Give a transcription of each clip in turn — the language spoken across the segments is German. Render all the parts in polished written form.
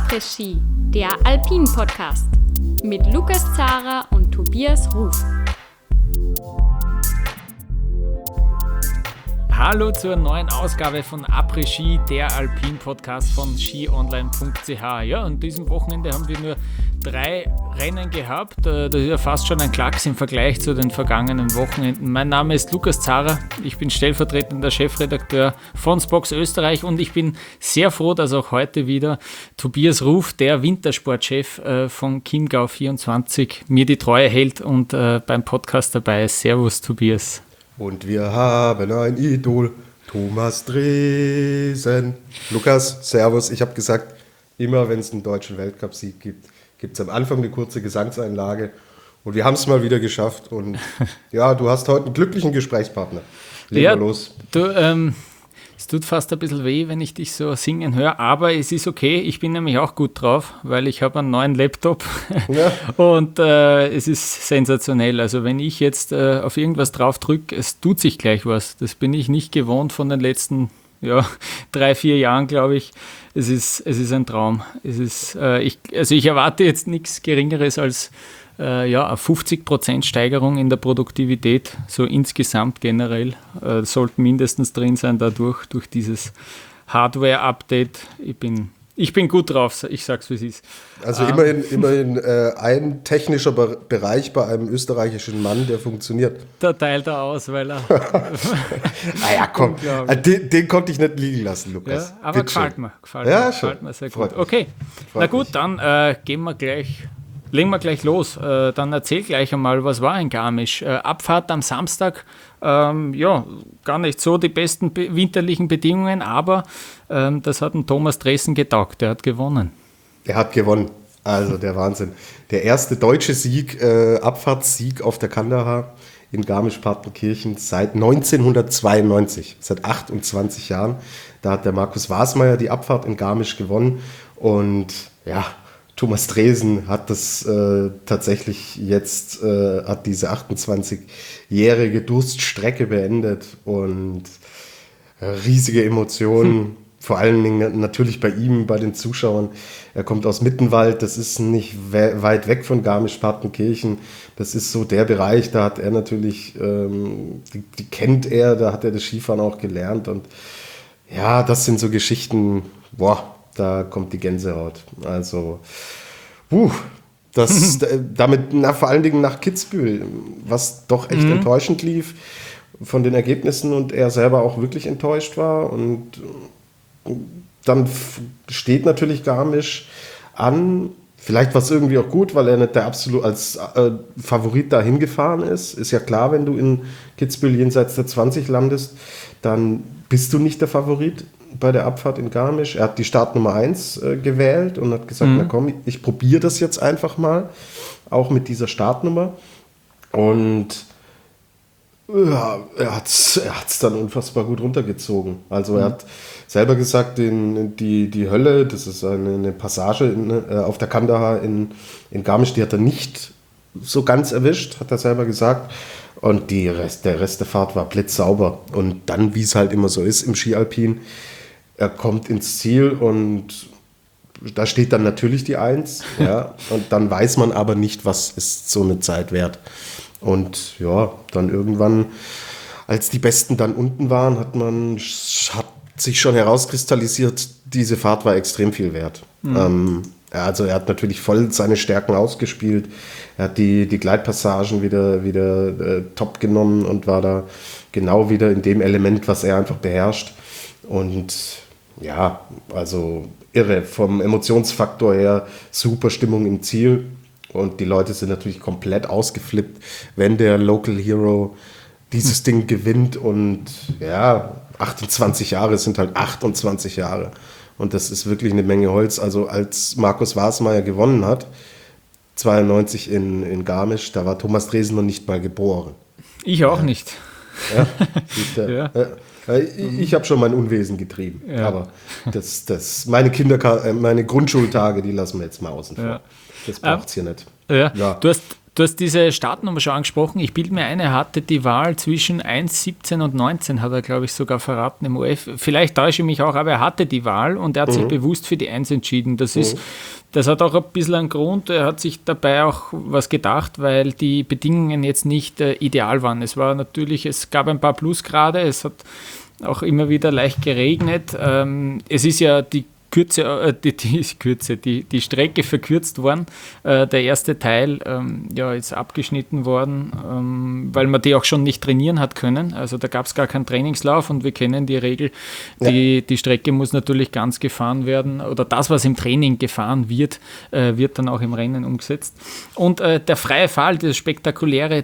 Après-Ski, der Alpin-Podcast mit Lukas Zara und Tobias Ruf. Hallo zur neuen Ausgabe von Après-Ski, der Alpin-Podcast von skionline.ch. Ja, an diesem Wochenende haben wir nur 3 Rennen gehabt. Das ist ja fast schon ein Klacks im Vergleich zu den vergangenen Wochenenden. Mein Name ist Lukas Zara, ich bin stellvertretender Chefredakteur von Spox Österreich und ich bin sehr froh, dass auch heute wieder Tobias Ruf, der Wintersportchef von Chiemgau24, mir die Treue hält und beim Podcast dabei ist. Servus Tobias. Und wir haben ein Idol, Thomas Dresen. Lukas, servus. Ich habe gesagt, immer wenn es einen deutschen Weltcupsieg gibt, gibt es am Anfang eine kurze Gesangseinlage. Und wir haben es mal wieder geschafft. Und ja, du hast heute einen glücklichen Gesprächspartner. Legen wir los. Es tut fast ein bisschen weh, wenn ich dich so singen höre, aber es ist okay. Ich bin nämlich auch gut drauf, weil ich habe einen neuen Laptop ja. Und es ist sensationell. Also wenn ich jetzt auf irgendwas drauf drücke, es tut sich gleich was. Das bin ich nicht gewohnt von den letzten 3-4 Jahren, glaube ich. Es ist ein Traum. Ich erwarte jetzt nichts Geringeres als eine 50% Steigerung in der Produktivität, so insgesamt generell, sollten mindestens drin sein dadurch, durch dieses Hardware-Update. Ich bin gut drauf, ich sag's wie es ist. Also immerhin ein technischer Bereich bei einem österreichischen Mann, der funktioniert. Da teilt er aus, weil er... Naja, komm, den konnte ich nicht liegen lassen, Lukas. Ja, aber gefällt mir sehr gut. Okay, na gut, mich. Dann legen wir gleich los. Dann erzähl gleich einmal, was war in Garmisch? Abfahrt am Samstag, gar nicht so die besten winterlichen Bedingungen, aber das hat dem Thomas Dresen getaugt. Der hat gewonnen. Er hat gewonnen. Also der Wahnsinn. Der erste deutsche Abfahrtssieg auf der Kandahar in Garmisch-Partenkirchen seit 1992, seit 28 Jahren. Da hat der Markus Wasmeier die Abfahrt in Garmisch gewonnen und ja, Thomas Dresen hat das tatsächlich jetzt, hat diese 28-jährige Durststrecke beendet und riesige Emotionen, vor allen Dingen natürlich bei ihm, bei den Zuschauern. Er kommt aus Mittenwald, das ist nicht weit weg von Garmisch-Partenkirchen. Das ist so der Bereich, da hat er natürlich, die kennt er, da hat er das Skifahren auch gelernt und ja, das sind so Geschichten, da kommt die Gänsehaut. Also, vor allen Dingen nach Kitzbühel, was doch echt enttäuschend lief von den Ergebnissen und er selber auch wirklich enttäuscht war. Und dann steht natürlich Garmisch an. Vielleicht war es irgendwie auch gut, weil er nicht der absolut als Favorit dahin gefahren ist. Ist ja klar, wenn du in Kitzbühel jenseits der 20 landest, dann bist du nicht der Favorit bei der Abfahrt in Garmisch. Er hat die Startnummer 1 gewählt und hat gesagt, na komm, ich probiere das jetzt einfach mal, auch mit dieser Startnummer. Und er hat's dann unfassbar gut runtergezogen. Also er hat selber gesagt, die Hölle, das ist eine Passage auf der Kandahar in Garmisch, die hat er nicht so ganz erwischt, hat er selber gesagt. Und der Rest der Fahrt war blitzsauber. Und dann, wie es halt immer so ist im Ski-Alpin, er kommt ins Ziel und da steht dann natürlich die 1. Ja, und dann weiß man aber nicht, was ist so eine Zeit wert. Und ja, dann irgendwann, als die Besten dann unten waren, hat sich schon herauskristallisiert, diese Fahrt war extrem viel wert. Also er hat natürlich voll seine Stärken ausgespielt. Er hat die Gleitpassagen wieder top genommen und war da genau wieder in dem Element, was er einfach beherrscht. Und ja, also irre, vom Emotionsfaktor her, super Stimmung im Ziel. Und die Leute sind natürlich komplett ausgeflippt, wenn der Local Hero dieses Ding gewinnt. Und ja, 28 Jahre sind halt 28 Jahre. Und das ist wirklich eine Menge Holz. Also als Markus Wasmeier gewonnen hat, 92 in Garmisch, da war Thomas Dresen noch nicht mal geboren. Ich auch nicht. Ja, ich habe schon mein Unwesen getrieben. Ja. Aber meine Grundschultage, die lassen wir jetzt mal außen vor. Ja. Das braucht es hier nicht. Ja. Ja. Du Du hast diese Startnummer schon angesprochen. Ich bilde mir ein, er hatte die Wahl zwischen 1, 17 und 19, hat er, glaube ich, sogar verraten im OF. Vielleicht täusche ich mich auch, aber er hatte die Wahl und er hat sich bewusst für die 1 entschieden. Das hat auch ein bisschen einen Grund. Er hat sich dabei auch was gedacht, weil die Bedingungen jetzt nicht ideal waren. Es gab ein paar Plusgrade, es hat auch immer wieder leicht geregnet. Es ist ja die Strecke verkürzt worden. Der erste Teil ist abgeschnitten worden, weil man die auch schon nicht trainieren hat können. Also da gab es gar keinen Trainingslauf und wir kennen die Regel. Die Strecke muss natürlich ganz gefahren werden oder das, was im Training gefahren wird, wird dann auch im Rennen umgesetzt. Und der freie Fall, dieses spektakuläre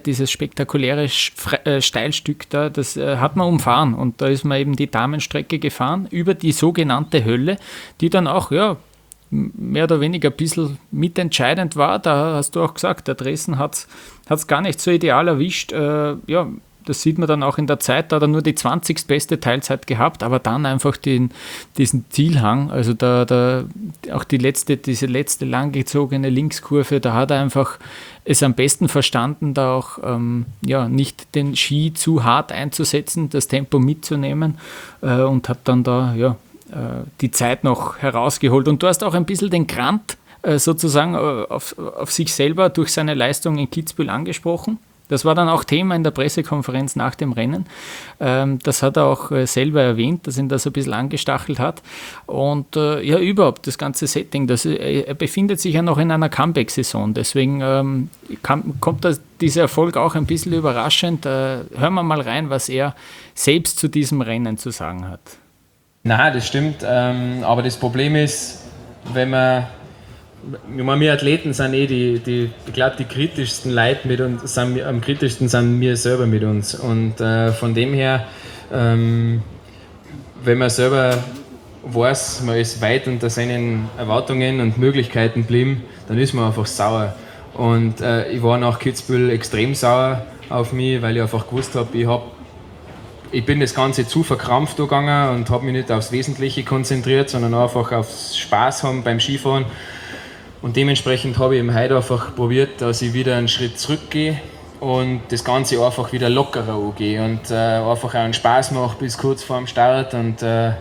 Steilstück da, das hat man umfahren und da ist man eben die Damenstrecke gefahren über die sogenannte Hölle, die dann auch, mehr oder weniger ein bisschen mitentscheidend war. Da hast du auch gesagt, der Dressen hat es gar nicht so ideal erwischt. Das sieht man dann auch in der Zeit, da hat er nur die 20. beste Teilzeit gehabt, aber dann einfach diesen Zielhang, also auch diese letzte langgezogene Linkskurve, da hat er einfach es am besten verstanden, da auch nicht den Ski zu hart einzusetzen, das Tempo mitzunehmen und hat dann da, die Zeit noch herausgeholt. Und du hast auch ein bisschen den Grant sozusagen auf sich selber durch seine Leistung in Kitzbühel angesprochen. Das war dann auch Thema in der Pressekonferenz nach dem Rennen. Das hat er auch selber erwähnt, dass ihn das ein bisschen angestachelt hat. Und überhaupt das ganze Setting, er befindet sich ja noch in einer Comeback-Saison. Deswegen kommt dieser Erfolg auch ein bisschen überraschend. Hören wir mal rein, was er selbst zu diesem Rennen zu sagen hat. Nein, das stimmt, aber das Problem ist, wir Athleten sind ich glaube, die kritischsten Leute mit uns, am kritischsten sind wir selber mit uns und von dem her, wenn man selber weiß, man ist weit unter seinen Erwartungen und Möglichkeiten geblieben, dann ist man einfach sauer und ich war nach Kitzbühel extrem sauer auf mich, weil ich einfach gewusst habe, ich bin das Ganze zu verkrampft gegangen und habe mich nicht aufs Wesentliche konzentriert, sondern einfach aufs Spaß haben beim Skifahren. Und dementsprechend habe ich eben heute einfach probiert, dass ich wieder einen Schritt zurückgehe und das Ganze einfach wieder lockerer angehe und einfach auch einen Spaß mache bis kurz vor dem Start. Und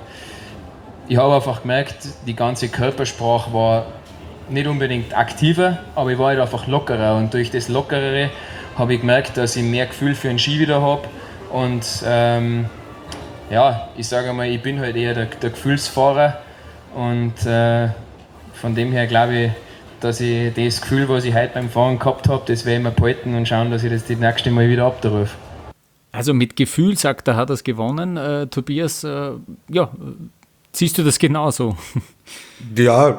ich habe einfach gemerkt, die ganze Körpersprache war nicht unbedingt aktiver, aber ich war halt einfach lockerer. Und durch das Lockerere habe ich gemerkt, dass ich mehr Gefühl für den Ski wieder habe. Und ich sage mal, ich bin halt eher der Gefühlsfahrer und von dem her glaube ich, dass ich das Gefühl, was ich heute beim Fahren gehabt habe, das werde ich mir behalten und schauen, dass ich das nächste Mal wieder abrufe. Also mit Gefühl, sagt er, hat er es gewonnen. Tobias, siehst du das genauso? Ja,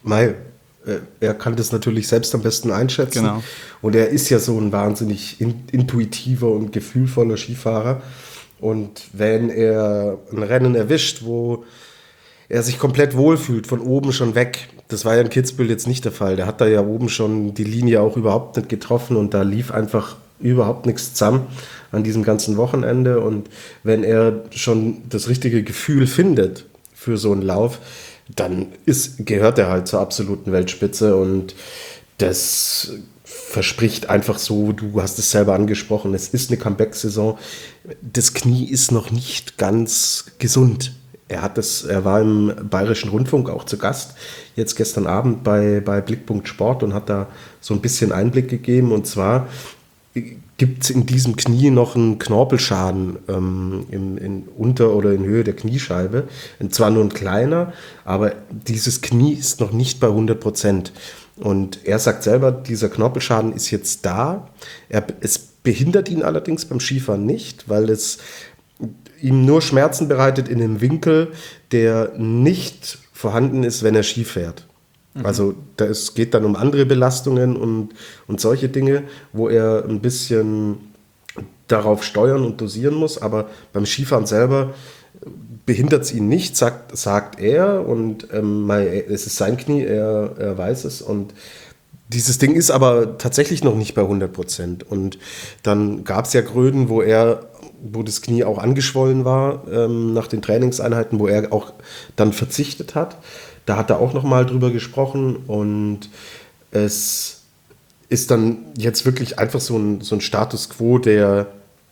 er kann das natürlich selbst am besten einschätzen. Genau. Und er ist ja so ein wahnsinnig intuitiver und gefühlvoller Skifahrer. Und wenn er ein Rennen erwischt, wo er sich komplett wohlfühlt, von oben schon weg, das war ja in Kitzbühel jetzt nicht der Fall. Der hat da ja oben schon die Linie auch überhaupt nicht getroffen und da lief einfach überhaupt nichts zusammen an diesem ganzen Wochenende. Und wenn er schon das richtige Gefühl findet für so einen Lauf, dann gehört er halt zur absoluten Weltspitze und das verspricht einfach so, du hast es selber angesprochen, es ist eine Comeback-Saison, das Knie ist noch nicht ganz gesund. Er war im Bayerischen Rundfunk auch zu Gast, jetzt gestern Abend bei Blickpunkt Sport und hat da so ein bisschen Einblick gegeben und zwar gibt es in diesem Knie noch einen Knorpelschaden in unter oder in Höhe der Kniescheibe. Und zwar nur ein kleiner, aber dieses Knie ist noch nicht bei 100%. Und er sagt selber, dieser Knorpelschaden ist jetzt da. Es behindert ihn allerdings beim Skifahren nicht, weil es ihm nur Schmerzen bereitet in einem Winkel, der nicht vorhanden ist, wenn er Ski fährt. Also es geht dann um andere Belastungen und solche Dinge, wo er ein bisschen darauf steuern und dosieren muss, aber beim Skifahren selber behindert es ihn nicht, sagt er, und es ist sein Knie, er weiß es, und dieses Ding ist aber tatsächlich noch nicht bei 100%. Und dann gab es ja Gröden, wo das Knie auch angeschwollen war nach den Trainingseinheiten, wo er auch dann verzichtet hat. Da hat er auch nochmal drüber gesprochen und es ist dann jetzt wirklich einfach so ein Status quo, der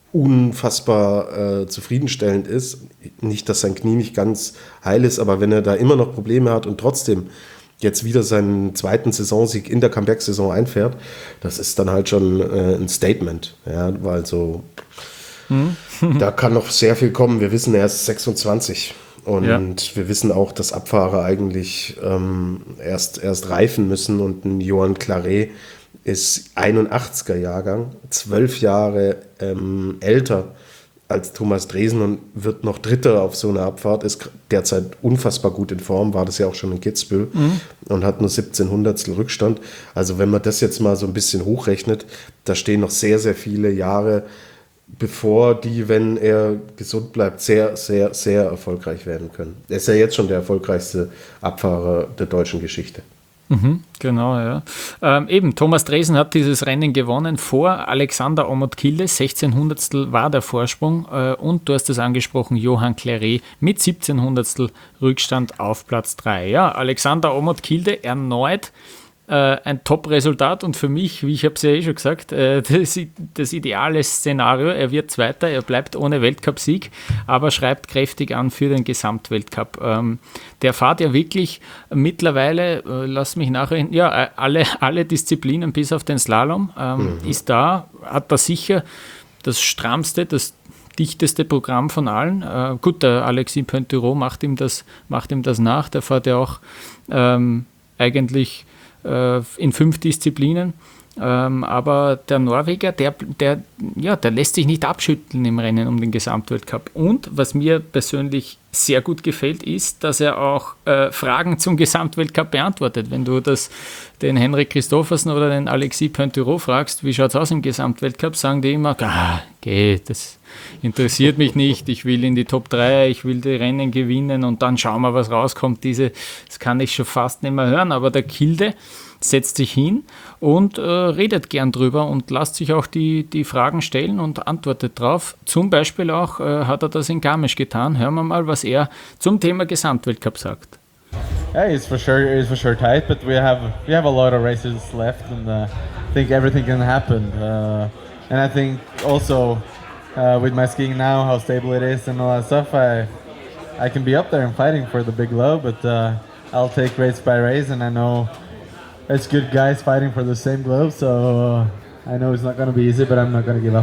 unfassbar zufriedenstellend ist. Nicht, dass sein Knie nicht ganz heil ist, aber wenn er da immer noch Probleme hat und trotzdem jetzt wieder seinen zweiten Saisonsieg in der Comeback-Saison einfährt, das ist dann halt schon ein Statement. Ja, weil so, da kann noch sehr viel kommen. Wir wissen, er ist 26 und wir wissen auch, dass Abfahrer eigentlich erst reifen müssen und ein Johan Claret ist 81er Jahrgang, 12 Jahre älter als Thomas Dresen und wird noch Dritter auf so einer Abfahrt, ist derzeit unfassbar gut in Form, war das ja auch schon in Kitzbühel und hat nur 17 Hundertstel Rückstand. Also wenn man das jetzt mal so ein bisschen hochrechnet, da stehen noch sehr, sehr viele Jahre bevor die, wenn er gesund bleibt, sehr, sehr, sehr erfolgreich werden können. Er ist ja jetzt schon der erfolgreichste Abfahrer der deutschen Geschichte. Genau, ja. Eben, Thomas Dresen hat dieses Rennen gewonnen vor Alexander Omot-Kilde, 16 Hundertstel war der Vorsprung und du hast es angesprochen, Johan Claret mit 17 Hundertstel Rückstand auf Platz 3. Ja, Alexander Omot-Kilde erneut ein Top-Resultat und für mich, wie ich habe es ja schon gesagt, das ideale Szenario, er wird Zweiter, er bleibt ohne Weltcupsieg, aber schreibt kräftig an für den Gesamtweltcup. Der fährt ja wirklich mittlerweile, lass mich nachrechnen, ja, alle Disziplinen bis auf den Slalom ist da, hat da sicher das strammste, das dichteste Programm von allen. Gut, der Alexis Pointureau macht ihm das nach, der fährt ja auch eigentlich in 5 Disziplinen, aber der Norweger, der lässt sich nicht abschütteln im Rennen um den Gesamtweltcup. Und was mir persönlich sehr gut gefällt, ist, dass er auch Fragen zum Gesamtweltcup beantwortet. Wenn du den Henrik Christophersen oder den Alexis Pointureau fragst, wie schaut es aus im Gesamtweltcup, sagen die immer, das interessiert mich nicht, ich will in die Top 3, ich will die Rennen gewinnen und dann schauen wir, was rauskommt. Das kann ich schon fast nicht mehr hören, aber der Kilde setzt sich hin und redet gern drüber und lässt sich auch die Fragen stellen und antwortet drauf. Zum Beispiel auch hat er das in Garmisch getan. Hören wir mal, was er zum Thema Gesamtweltcup sagt. Yeah, it's for sure tight, but we have a lot of races left, and I think everything can happen. And I think also with my skiing now, how stable it is and all that stuff, I can be up there and fighting for the big low, but I'll take race by race, and I know it's good guys fighting for the same globe, so I know it's not going to be easy, but I'm not going to give up.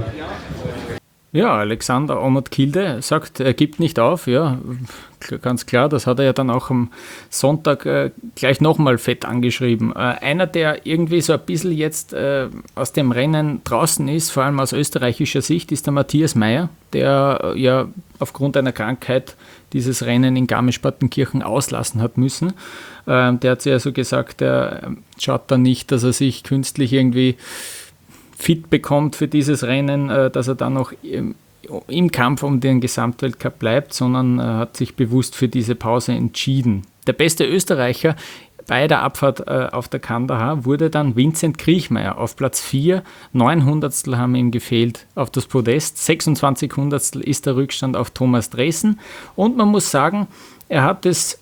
Ja, Alexander Omot-Kilde sagt, er gibt nicht auf, ja, ganz klar, das hat er ja dann auch am Sonntag gleich nochmal fett angeschrieben. Einer, der irgendwie so ein bisschen jetzt aus dem Rennen draußen ist, vor allem aus österreichischer Sicht, ist der Matthias Mayr, der ja aufgrund einer Krankheit dieses Rennen in Garmisch-Partenkirchen auslassen hat müssen. Der hat ja so gesagt, er schaut dann nicht, dass er sich künstlich irgendwie fit bekommt für dieses Rennen, dass er dann noch im Kampf um den Gesamtweltcup bleibt, sondern hat sich bewusst für diese Pause entschieden. Der beste Österreicher bei der Abfahrt auf der Kandahar wurde dann Vincent Kriechmayr auf Platz 4. 9 Hundertstel haben ihm gefehlt auf das Podest. 26 Hundertstel ist der Rückstand auf Thomas Dresen. Und man muss sagen, er hat es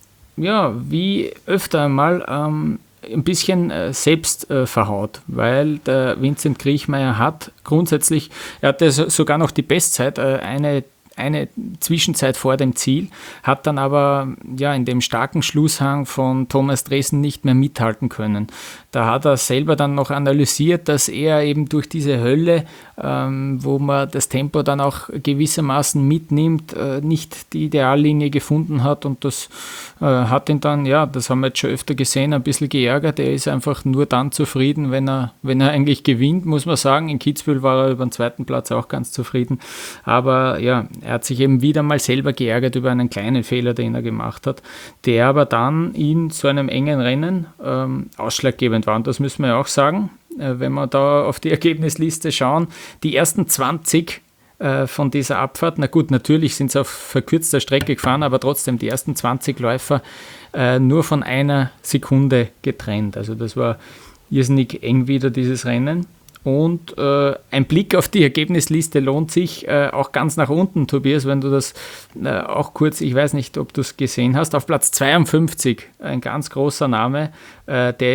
wie öfter einmal ein bisschen selbst verhaut, weil der Vincent Kriechmayr hat grundsätzlich, er hatte sogar noch die Bestzeit, eine Zwischenzeit vor dem Ziel, hat dann aber in dem starken Schlusshang von Thomas Dresen nicht mehr mithalten können. Da hat er selber dann noch analysiert, dass er eben durch diese Hölle, wo man das Tempo dann auch gewissermaßen mitnimmt, nicht die Ideallinie gefunden hat und das hat ihn dann, das haben wir jetzt schon öfter gesehen, ein bisschen geärgert. Er ist einfach nur dann zufrieden, wenn er eigentlich gewinnt, muss man sagen. In Kitzbühel war er über den zweiten Platz auch ganz zufrieden, aber er hat sich eben wieder mal selber geärgert über einen kleinen Fehler, den er gemacht hat, der aber dann in so einem engen Rennen ausschlaggebend war. Und das müssen wir ja auch sagen, wenn wir da auf die Ergebnisliste schauen, die ersten 20 von dieser Abfahrt, na gut, natürlich sind sie auf verkürzter Strecke gefahren, aber trotzdem die ersten 20 Läufer nur von einer Sekunde getrennt. Also das war irrsinnig eng wieder, dieses Rennen. Und ein Blick auf die Ergebnisliste lohnt sich auch ganz nach unten, Tobias, wenn du das auch kurz, ich weiß nicht, ob du es gesehen hast, auf Platz 52, ein ganz großer Name, der ist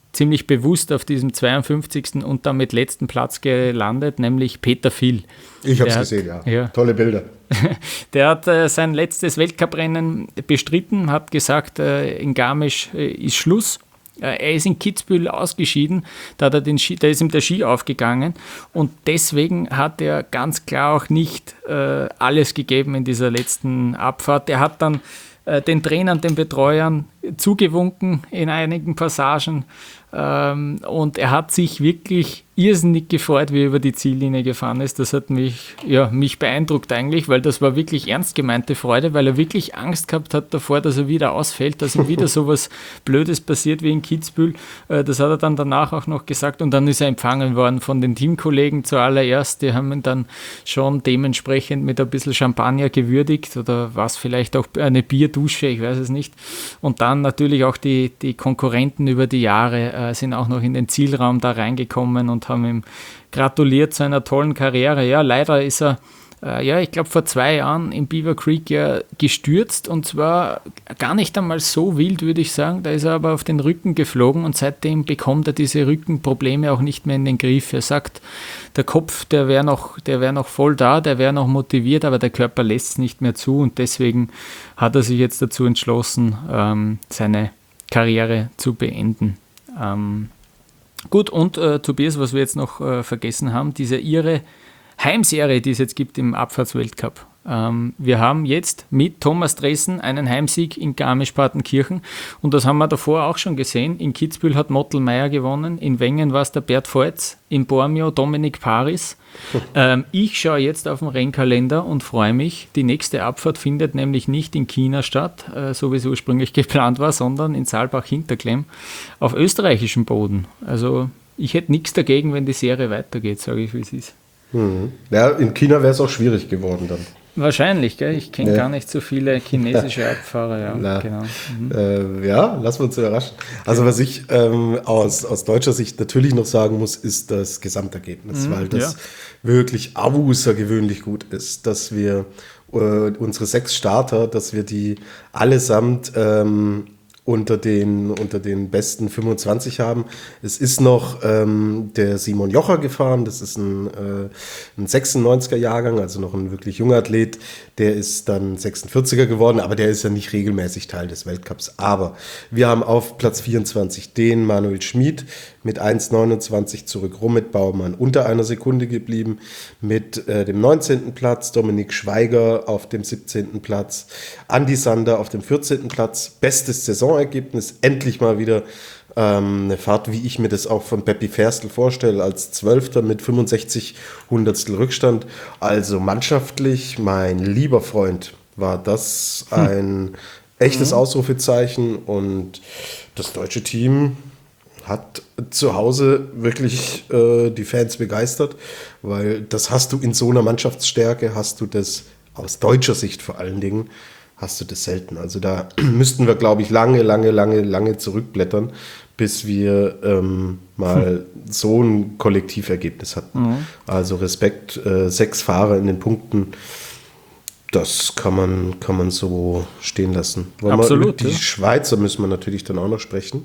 ziemlich bewusst auf diesem 52. und damit letzten Platz gelandet, nämlich Peter Vil. Ich habe es gesehen, ja. Tolle Bilder. Der hat sein letztes Weltcuprennen bestritten, hat gesagt, in Garmisch ist Schluss. Er ist in Kitzbühel ausgeschieden, da ist ihm der Ski aufgegangen und deswegen hat er ganz klar auch nicht alles gegeben in dieser letzten Abfahrt. Er hat dann den Trainern, den Betreuern zugewunken in einigen Passagen und er hat sich wirklich irrsinnig gefreut, wie er über die Ziellinie gefahren ist. Das hat mich beeindruckt eigentlich, weil das war wirklich ernst gemeinte Freude, weil er wirklich Angst gehabt hat davor, dass er wieder ausfällt, dass ihm wieder sowas Blödes passiert wie in Kitzbühel. Das hat er dann danach auch noch gesagt und dann ist er empfangen worden von den Teamkollegen zuallererst. Die haben ihn dann schon dementsprechend mit ein bisschen Champagner gewürdigt oder was vielleicht auch eine Bierdusche, ich weiß es nicht. Und dann natürlich auch die Konkurrenten über die Jahre sind auch noch in den Zielraum da reingekommen und haben ihm gratuliert zu einer tollen Karriere. Ja, leider ist er, ich glaube vor 2 Jahren in Beaver Creek gestürzt und zwar gar nicht einmal so wild, würde ich sagen. Da ist er aber auf den Rücken geflogen und seitdem bekommt er diese Rückenprobleme auch nicht mehr in den Griff. Er sagt, der Kopf, der wäre noch voll da, der wäre noch motiviert, aber der Körper lässt es nicht mehr zu und deswegen hat er sich jetzt dazu entschlossen, seine Karriere zu beenden. Gut, und Tobias, was wir jetzt noch vergessen haben, diese ihre Heimserie, die es jetzt gibt im Abfahrtsweltcup. Wir haben jetzt mit Thomas Dressen einen Heimsieg in Garmisch-Partenkirchen und das haben wir davor auch schon gesehen. In Kitzbühel hat Mottl-Meyer gewonnen, in Wengen war es der Bert Voits, in Bormio Dominik Paris. Ich schaue jetzt auf den Rennkalender und freue mich. Die nächste Abfahrt findet nämlich nicht in China statt, so wie es ursprünglich geplant war, sondern in Saalbach-Hinterklemm auf österreichischem Boden. Also ich hätte nichts dagegen, wenn die Serie weitergeht, sage ich, wie es ist. Ja, in China wäre es auch schwierig geworden dann. Wahrscheinlich, gell? Ich kenne gar nicht so viele chinesische Abfahrer. Ja, genau. Lassen wir uns überraschen. Also was ich aus deutscher Sicht natürlich noch sagen muss, ist das Gesamtergebnis, weil das wirklich außergewöhnlich gut ist, dass wir unsere 6 Starter, dass wir die allesamt unter den besten 25 haben. Es ist noch der Simon Jocher gefahren, das ist ein 96er Jahrgang, also noch ein wirklich junger Athlet, der ist dann 46er geworden, aber der ist ja nicht regelmäßig Teil des Weltcups. Aber wir haben auf Platz 24 den Manuel Schmid mit 1,29 zurück, Rummet Baumann unter einer Sekunde geblieben, mit dem 19. Platz Dominik Schweiger auf dem 17. Platz, Andi Sander auf dem 14. Platz, bestes Saisonergebnis, endlich mal wieder eine Fahrt, wie ich mir das auch von Peppi Ferstl vorstelle, als 12. mit 65 Hundertstel Rückstand. Also mannschaftlich, mein lieber Freund, war das ein echtes Ausrufezeichen und das deutsche Team hat zu Hause wirklich die Fans begeistert, weil das hast du in so einer Mannschaftsstärke, hast du das aus deutscher Sicht vor allen Dingen, hast du das selten. Also da müssten wir, glaube ich, lange zurückblättern, bis wir mal so ein Kollektivergebnis hatten. Also Respekt, 6 Fahrer in den Punkten, das kann man so stehen lassen. Absolut. Die Schweizer müssen wir natürlich dann auch noch sprechen.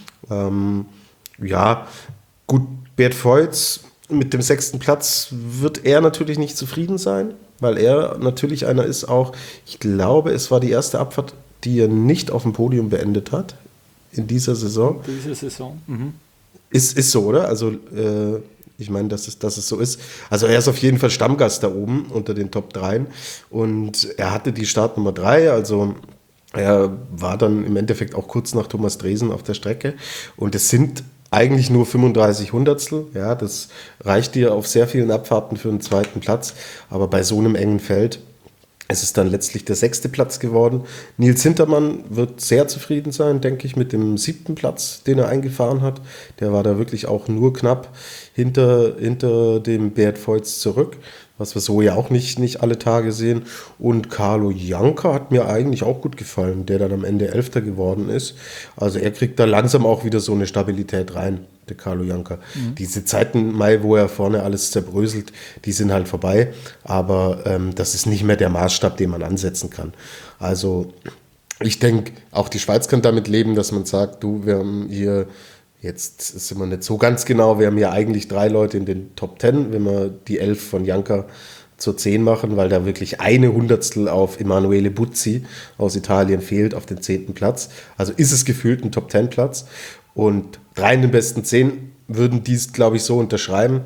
Gut, Bert Voits mit dem 6. Platz wird er natürlich nicht zufrieden sein, weil er natürlich einer ist auch, ich glaube, es war die erste Abfahrt, die er nicht auf dem Podium beendet hat in dieser Saison. Ist so, oder? Also ich meine, dass es so ist. Also er ist auf jeden Fall Stammgast da oben unter den Top 3 und er hatte die Startnummer 3, also er war dann im Endeffekt auch kurz nach Thomas Dresen auf der Strecke und es sind eigentlich nur 35 Hundertstel, ja, das reicht dir auf sehr vielen Abfahrten für einen 2. Platz, aber bei so einem engen Feld ist es dann letztlich der 6. Platz geworden. Nils Hintermann wird sehr zufrieden sein, denke ich, mit dem 7. Platz, den er eingefahren hat. Der war da wirklich auch nur knapp hinter dem Bert Voits zurück, was wir so ja auch nicht alle Tage sehen. Und Carlo Janka hat mir eigentlich auch gut gefallen, der dann am Ende 11. geworden ist. Also er kriegt da langsam auch wieder so eine Stabilität rein, der Carlo Janka. Diese Zeiten Mai, wo er vorne alles zerbröselt, die sind halt vorbei. Aber das ist nicht mehr der Maßstab, den man ansetzen kann. Also ich denke, auch die Schweiz kann damit leben, dass man sagt, du, wir haben hier Jetzt sind wir nicht so ganz genau. Wir haben ja eigentlich 3 Leute in den Top 10, wenn wir die 11 von Janka zur 10 machen, weil da wirklich eine Hundertstel auf Emanuele Buzzi aus Italien fehlt, auf den 10. Platz. Also ist es gefühlt ein Top 10 Platz. Und 3 in den besten 10 würden dies, glaube ich, so unterschreiben.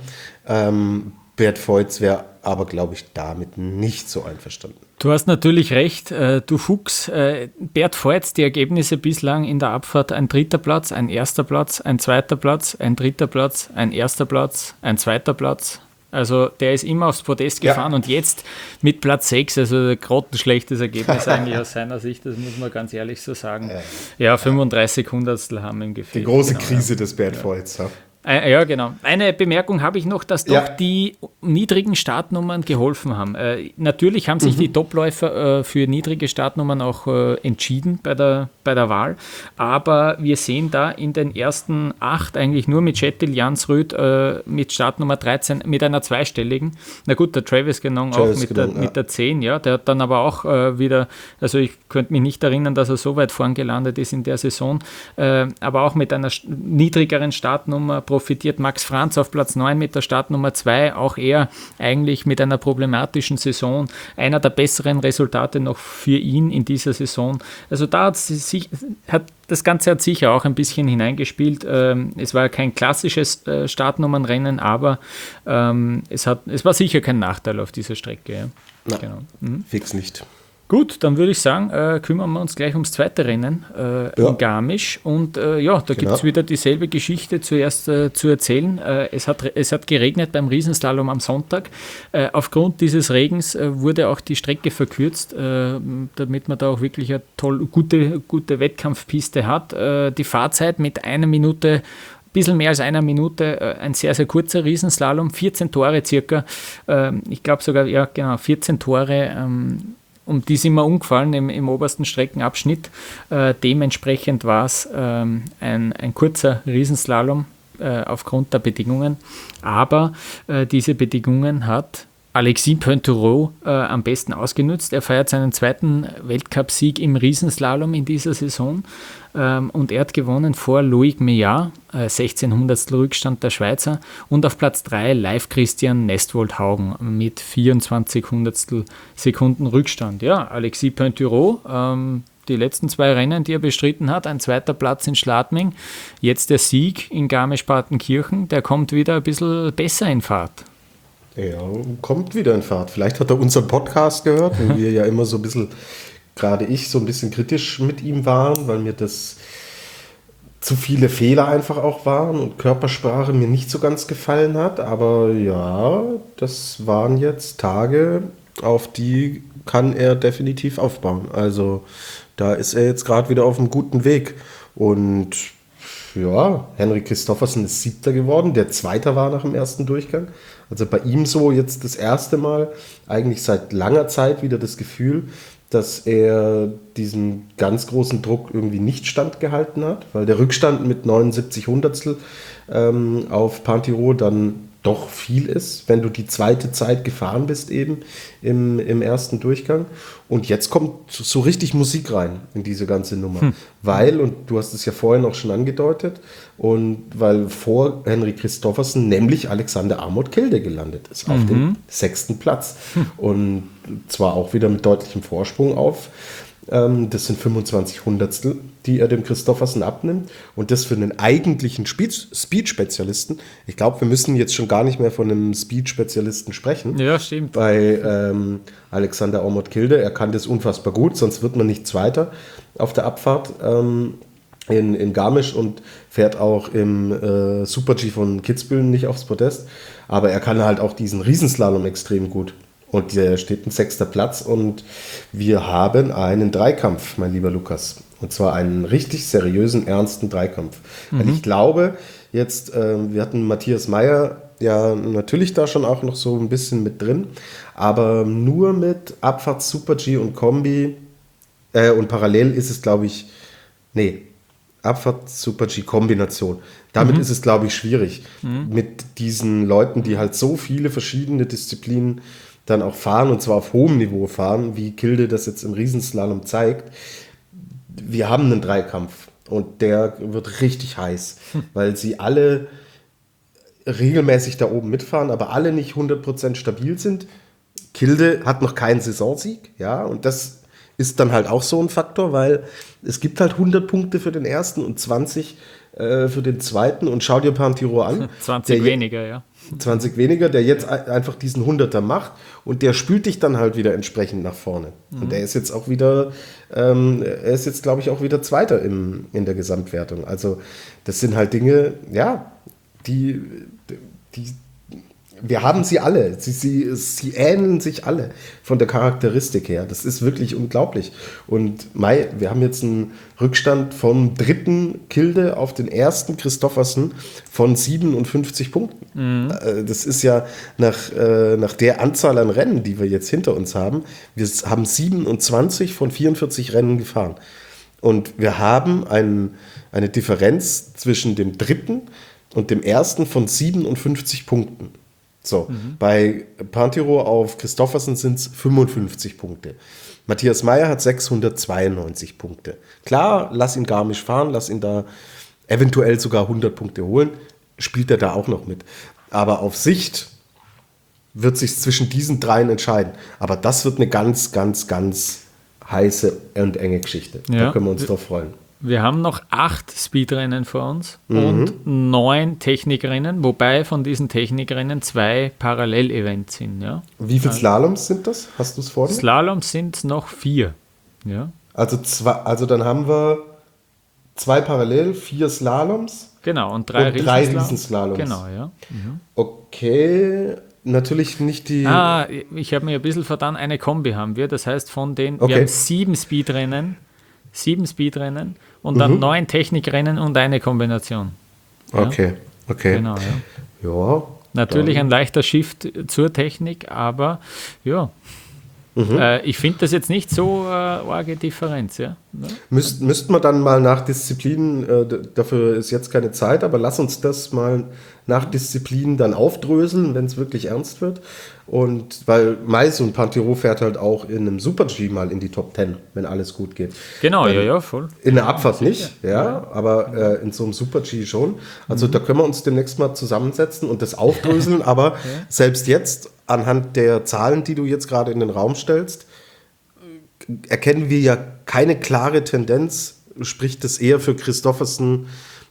Bert Voits wäre aber, glaube ich, damit nicht so einverstanden. Du hast natürlich recht, du Fuchs. Bert Voits, die Ergebnisse bislang in der Abfahrt: ein 3. Platz, ein 1. Platz, ein 2. Platz, ein 3. Platz, ein 1. Platz, ein 2. Platz. Also der ist immer aufs Podest gefahren und jetzt mit Platz 6, also grottenschlechtes Ergebnis eigentlich aus seiner Sicht, das muss man ganz ehrlich so sagen. Ja, 35 Hundertstel haben ihm gefehlt. Die große Krise des Bert Voits. Ja, genau. Eine Bemerkung habe ich noch, dass doch die niedrigen Startnummern geholfen haben. Natürlich haben sich die Topläufer für niedrige Startnummern auch entschieden bei der Wahl, aber wir sehen da in den ersten 8 eigentlich nur mit Jettil Jansrud mit Startnummer 13 mit einer zweistelligen. Na gut, der Travis Genong auch mit der 10, ja. Der hat dann aber auch wieder, also ich könnte mich nicht erinnern, dass er so weit vorn gelandet ist in der Saison, aber auch mit einer niedrigeren Startnummer profitiert. Max Franz auf Platz 9 mit der Startnummer 2, auch er eigentlich mit einer problematischen Saison. Einer der besseren Resultate noch für ihn in dieser Saison. Also da das Ganze hat sicher auch ein bisschen hineingespielt. Es war kein klassisches Startnummernrennen, aber es war sicher kein Nachteil auf dieser Strecke. Ja. Na, genau. Fix nicht. Gut, dann würde ich sagen, kümmern wir uns gleich ums zweite Rennen in Garmisch. Und da gibt es wieder dieselbe Geschichte zuerst zu erzählen. Es hat geregnet beim Riesenslalom am Sonntag. Aufgrund dieses Regens wurde auch die Strecke verkürzt, damit man da auch wirklich eine gute Wettkampfpiste hat. Die Fahrzeit mit 1 Minute, bisschen mehr als 1 Minute, ein sehr, sehr kurzer Riesenslalom, 14 Tore circa. Ich glaube sogar, 14 Tore. Um die sind wir umgefallen im obersten Streckenabschnitt. Dementsprechend war es ein kurzer Riesenslalom aufgrund der Bedingungen. Aber diese Bedingungen hat Alexis Pointureau am besten ausgenutzt. Er feiert seinen 2. Weltcupsieg im Riesenslalom in dieser Saison. Und er hat gewonnen vor Loic Meillard, 16 Hundertstel Rückstand der Schweizer, und auf Platz 3 Live Christian Nestwold-Haugen mit 24 Hundertstel Sekunden Rückstand. Ja, Alexis Pointureau, die letzten 2 Rennen, die er bestritten hat, ein 2. Platz in Schladming, jetzt der Sieg in Garmisch-Partenkirchen, der kommt wieder ein bisschen besser in Fahrt. Ja, kommt wieder in Fahrt. Vielleicht hat er unseren Podcast gehört, weil wir ja immer so ein bisschen, gerade ich, so ein bisschen kritisch mit ihm waren, weil mir das zu viele Fehler einfach auch waren und Körpersprache mir nicht so ganz gefallen hat. Aber ja, das waren jetzt Tage, auf die kann er definitiv aufbauen. Also da ist er jetzt gerade wieder auf einem guten Weg. Und ja, Henrik Kristoffersen ist 7. geworden, der 2. war nach dem ersten Durchgang. Also bei ihm so jetzt das erste Mal, eigentlich seit langer Zeit wieder das Gefühl, dass er diesem ganz großen Druck irgendwie nicht standgehalten hat, weil der Rückstand mit 79 Hundertstel auf Pointureau dann doch viel ist, wenn du die zweite Zeit gefahren bist eben im ersten Durchgang. Und jetzt kommt so richtig Musik rein in diese ganze Nummer. Weil, und du hast es ja vorhin auch schon angedeutet, und weil vor Henrik Kristoffersen nämlich Alexander Amod Kilde gelandet ist auf dem 6. Platz. Und zwar auch wieder mit deutlichem Vorsprung auf. Das sind 25 Hundertstel, die er dem Kristoffersen abnimmt. Und das für einen eigentlichen Speed-Spezialisten. Ich glaube, wir müssen jetzt schon gar nicht mehr von einem Speed-Spezialisten sprechen. Ja, stimmt. Bei Alexander Amod-Kilde. Er kann das unfassbar gut, sonst wird man nicht Zweiter auf der Abfahrt in Garmisch und fährt auch im Super-G von Kitzbühel nicht aufs Podest. Aber er kann halt auch diesen Riesenslalom extrem gut. Und der steht ein 6. Platz und wir haben einen Dreikampf, mein lieber Lukas. Und zwar einen richtig seriösen, ernsten Dreikampf. Weil ich glaube, jetzt, wir hatten Matthias Meyer ja natürlich da schon auch noch so ein bisschen mit drin, aber nur mit Abfahrt Super-G und Kombi und parallel ist es, glaube ich, Abfahrt Super-G-Kombination. Damit ist es, glaube ich, schwierig. Mit diesen Leuten, die halt so viele verschiedene Disziplinen dann auch fahren, und zwar auf hohem Niveau fahren, wie Kilde das jetzt im Riesenslalom zeigt. Wir haben einen Dreikampf. Und der wird richtig heiß, weil sie alle regelmäßig da oben mitfahren, aber alle nicht 100% stabil sind. Kilde hat noch keinen Saisonsieg, ja, und das ist dann halt auch so ein Faktor, weil es gibt halt 100 Punkte für den ersten und 20 für den zweiten, und schau dir Pantiro an. 20 weniger, ja. 20 weniger, der jetzt einfach diesen 100er macht, und der spült dich dann halt wieder entsprechend nach vorne. Und er ist jetzt auch wieder, glaube ich, auch wieder Zweiter in der Gesamtwertung. Also das sind halt Dinge, ja, die wir haben sie alle. Sie ähneln sich alle von der Charakteristik her. Das ist wirklich unglaublich. Und wir haben jetzt einen Rückstand vom dritten Kilde auf den ersten Christoffersen von 57 Punkten. Das ist ja nach der Anzahl an Rennen, die wir jetzt hinter uns haben. Wir haben 27 von 44 Rennen gefahren. Und wir haben eine Differenz zwischen dem dritten und dem ersten von 57 Punkten. So, bei Pantiro auf Christoffersen sind es 55 Punkte. Matthias Meyer hat 692 Punkte. Klar, lass ihn Garmisch fahren, lass ihn da eventuell sogar 100 Punkte holen, spielt er da auch noch mit. Aber auf Sicht wird sich zwischen diesen dreien entscheiden. Aber das wird eine ganz, ganz, ganz heiße und enge Geschichte. Ja. Da können wir uns drauf freuen. Wir haben noch 8 Speedrennen vor uns und 9 Technikrennen, wobei von diesen Technikrennen 2 Parallelevents sind. Ja? Wie viele Slaloms sind das? Hast du es vor dir? Slaloms sind noch 4. Ja? Also dann haben wir 2 parallel, 4 Slaloms. Genau, und 3 Riesenslaloms. Genau, ja. Okay, natürlich nicht die... Ich habe mir ein bisschen vertan, eine Kombi haben wir. Das heißt, wir Okay. haben 7 Speedrennen und dann 9 Technikrennen und eine Kombination. Ja? Okay. Genau, ja. Ja. Natürlich ein leichter Shift zur Technik, aber ja, ich finde das jetzt nicht so arge Differenz. Ja? Müssten wir dann mal nach Disziplinen, dafür ist jetzt keine Zeit, aber lass uns das mal nach Disziplinen dann aufdröseln, wenn es wirklich ernst wird. Und weil Mais und Pantiro fährt halt auch in einem Super-G mal in die Top 10, wenn alles gut geht. Genau, ja, voll. In der Abfahrt nicht, ja, aber in so einem Super-G schon. Also da können wir uns demnächst mal zusammensetzen und das aufdröseln, aber selbst jetzt, anhand der Zahlen, die du jetzt gerade in den Raum stellst, erkennen wir ja keine klare Tendenz. Spricht es eher für Christoffersen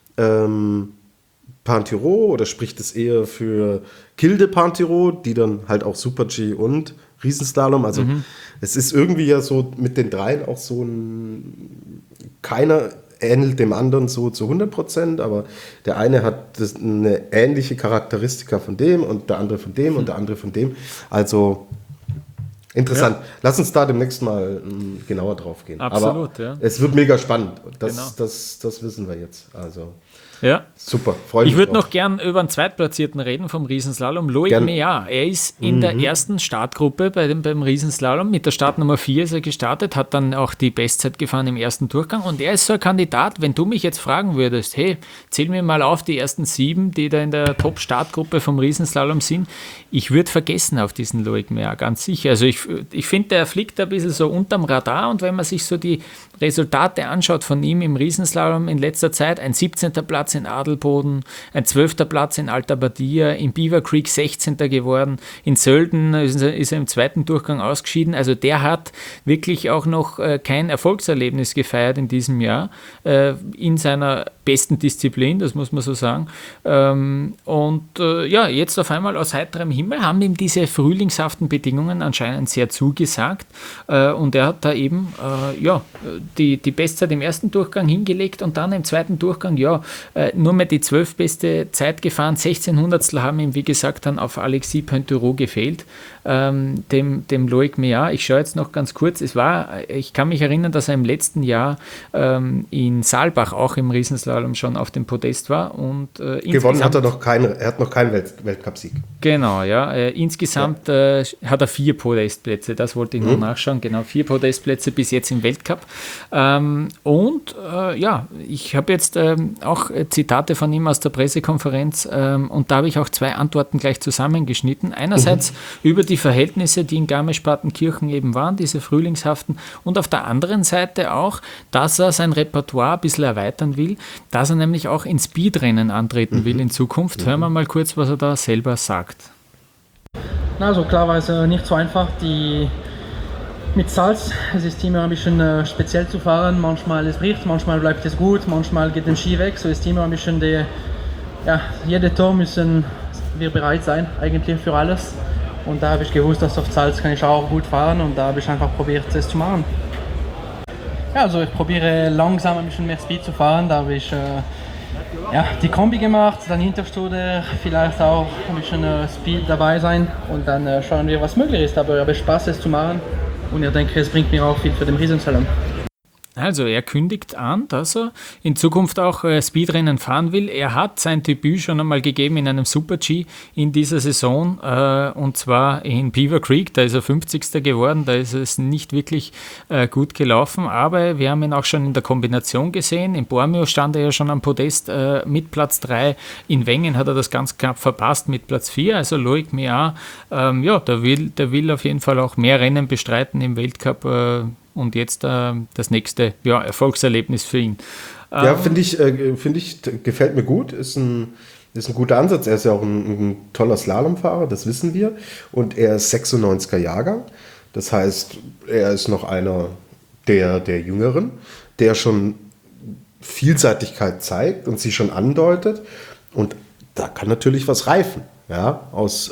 Pantiro oder spricht es eher für Kilde Pantiro, die dann halt auch Super-G und Riesenslalom, also es ist irgendwie ja so mit den dreien auch so keiner ähnelt dem anderen so zu 100%, aber der eine hat eine ähnliche Charakteristika von dem und der andere von dem und der andere von dem, also interessant. Ja. Lass uns da demnächst mal genauer drauf gehen. Absolut, aber ja. Es wird mega spannend, das wissen wir jetzt, also ja. Super, freue mich. Ich würde noch gern über einen Zweitplatzierten reden vom Riesenslalom, Loic Meillard. Er ist in der ersten Startgruppe beim Riesenslalom. Mit der Startnummer 4 ist er gestartet, hat dann auch die Bestzeit gefahren im ersten Durchgang. Und er ist so ein Kandidat, wenn du mich jetzt fragen würdest, hey, zähl mir mal auf die ersten 7, die da in der Top-Startgruppe vom Riesenslalom sind. Ich würde vergessen auf diesen Loic Meillard, ganz sicher. Also ich finde, der fliegt ein bisschen so unterm Radar. Und wenn man sich so die Resultate anschaut von ihm im Riesenslalom in letzter Zeit, ein 17. Platz in Adelboden, ein 12. Platz in Alta Badia, in Beaver Creek 16. geworden, in Sölden ist er im zweiten Durchgang ausgeschieden. Also der hat wirklich auch noch kein Erfolgserlebnis gefeiert in diesem Jahr in seiner besten Disziplin, das muss man so sagen. Jetzt auf einmal aus heiterem Himmel haben ihm diese frühlingshaften Bedingungen anscheinend sehr zugesagt und er hat da eben die Bestzeit im ersten Durchgang hingelegt und dann im zweiten Durchgang nur mehr die 12 beste Zeit gefahren. 16 Hundertstel haben ihm, wie gesagt, dann auf Alexis Pinturault gefehlt, dem Loic Meillard. Ich schaue jetzt noch ganz kurz. Ich kann mich erinnern, dass er im letzten Jahr in Saalbach auch im Riesenslalom schon auf dem Podest war. Und gewonnen hat er noch keinen Weltcupsieg. Genau, ja. Insgesamt hat er 4 Podestplätze, das wollte ich noch nachschauen. Genau, 4 Podestplätze bis jetzt im Weltcup. Ich habe jetzt auch Zitate von ihm aus der Pressekonferenz und da habe ich auch 2 Antworten gleich zusammengeschnitten. Einerseits über die Verhältnisse, die in Garmisch-Partenkirchen eben waren, diese frühlingshaften, und auf der anderen Seite auch, dass er sein Repertoire ein bisschen erweitern will, dass er nämlich auch in Speedrennen antreten will in Zukunft. Hören wir mal kurz, was er da selber sagt. Also klar war es nicht so einfach, mit Salz, es ist immer ein bisschen speziell zu fahren, manchmal es bricht, manchmal bleibt es gut, manchmal geht der Ski weg, so ist immer ein bisschen jede Tor müssen wir bereit sein eigentlich für alles, und da habe ich gewusst, dass auf Salz kann ich auch gut fahren, und da habe ich einfach probiert es zu machen. Ja, also ich probiere langsam ein bisschen mehr Speed zu fahren, da habe ich die Kombi gemacht, dann Hinterstuder, vielleicht auch ein bisschen Speed dabei sein, und dann schauen wir, was möglich ist, aber ich habe Spaß es zu machen. Und ich denke, es bringt mir auch viel für den Riesenslalom. Also er kündigt an, dass er in Zukunft auch Speedrennen fahren will. Er hat sein Debüt schon einmal gegeben in einem Super-G in dieser Saison, und zwar in Beaver Creek. Da ist er 50. geworden, da ist es nicht wirklich gut gelaufen, aber wir haben ihn auch schon in der Kombination gesehen. In Bormio stand er ja schon am Podest mit Platz 3. In Wengen hat er das ganz knapp verpasst mit Platz 4. Also Loic Meillard, der will auf jeden Fall auch mehr Rennen bestreiten im Weltcup, und jetzt das nächste Erfolgserlebnis für ihn. Ja, finde ich, gefällt mir gut. Ist ein guter Ansatz. Er ist ja auch ein toller Slalomfahrer, das wissen wir. Und er ist 96er Jahrgang. Das heißt, er ist noch einer der Jüngeren, der schon Vielseitigkeit zeigt und sie schon andeutet. Und da kann natürlich was reifen, ja, aus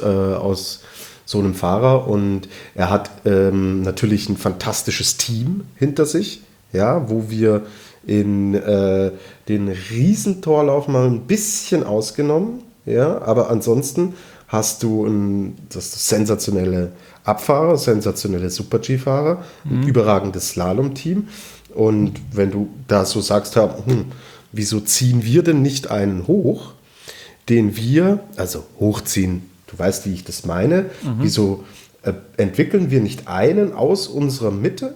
so einem Fahrer, und er hat natürlich ein fantastisches Team hinter sich, ja, wo wir in den Riesentorlauf mal ein bisschen ausgenommen, ja, aber ansonsten hast du sensationelle Abfahrer, sensationelle Super-G-Fahrer, ein überragendes Slalom-Team, und wenn du da so sagst, wieso ziehen wir denn nicht einen hoch, den wir, also hochziehen, du weißt, wie ich das meine. Wieso entwickeln wir nicht einen aus unserer Mitte,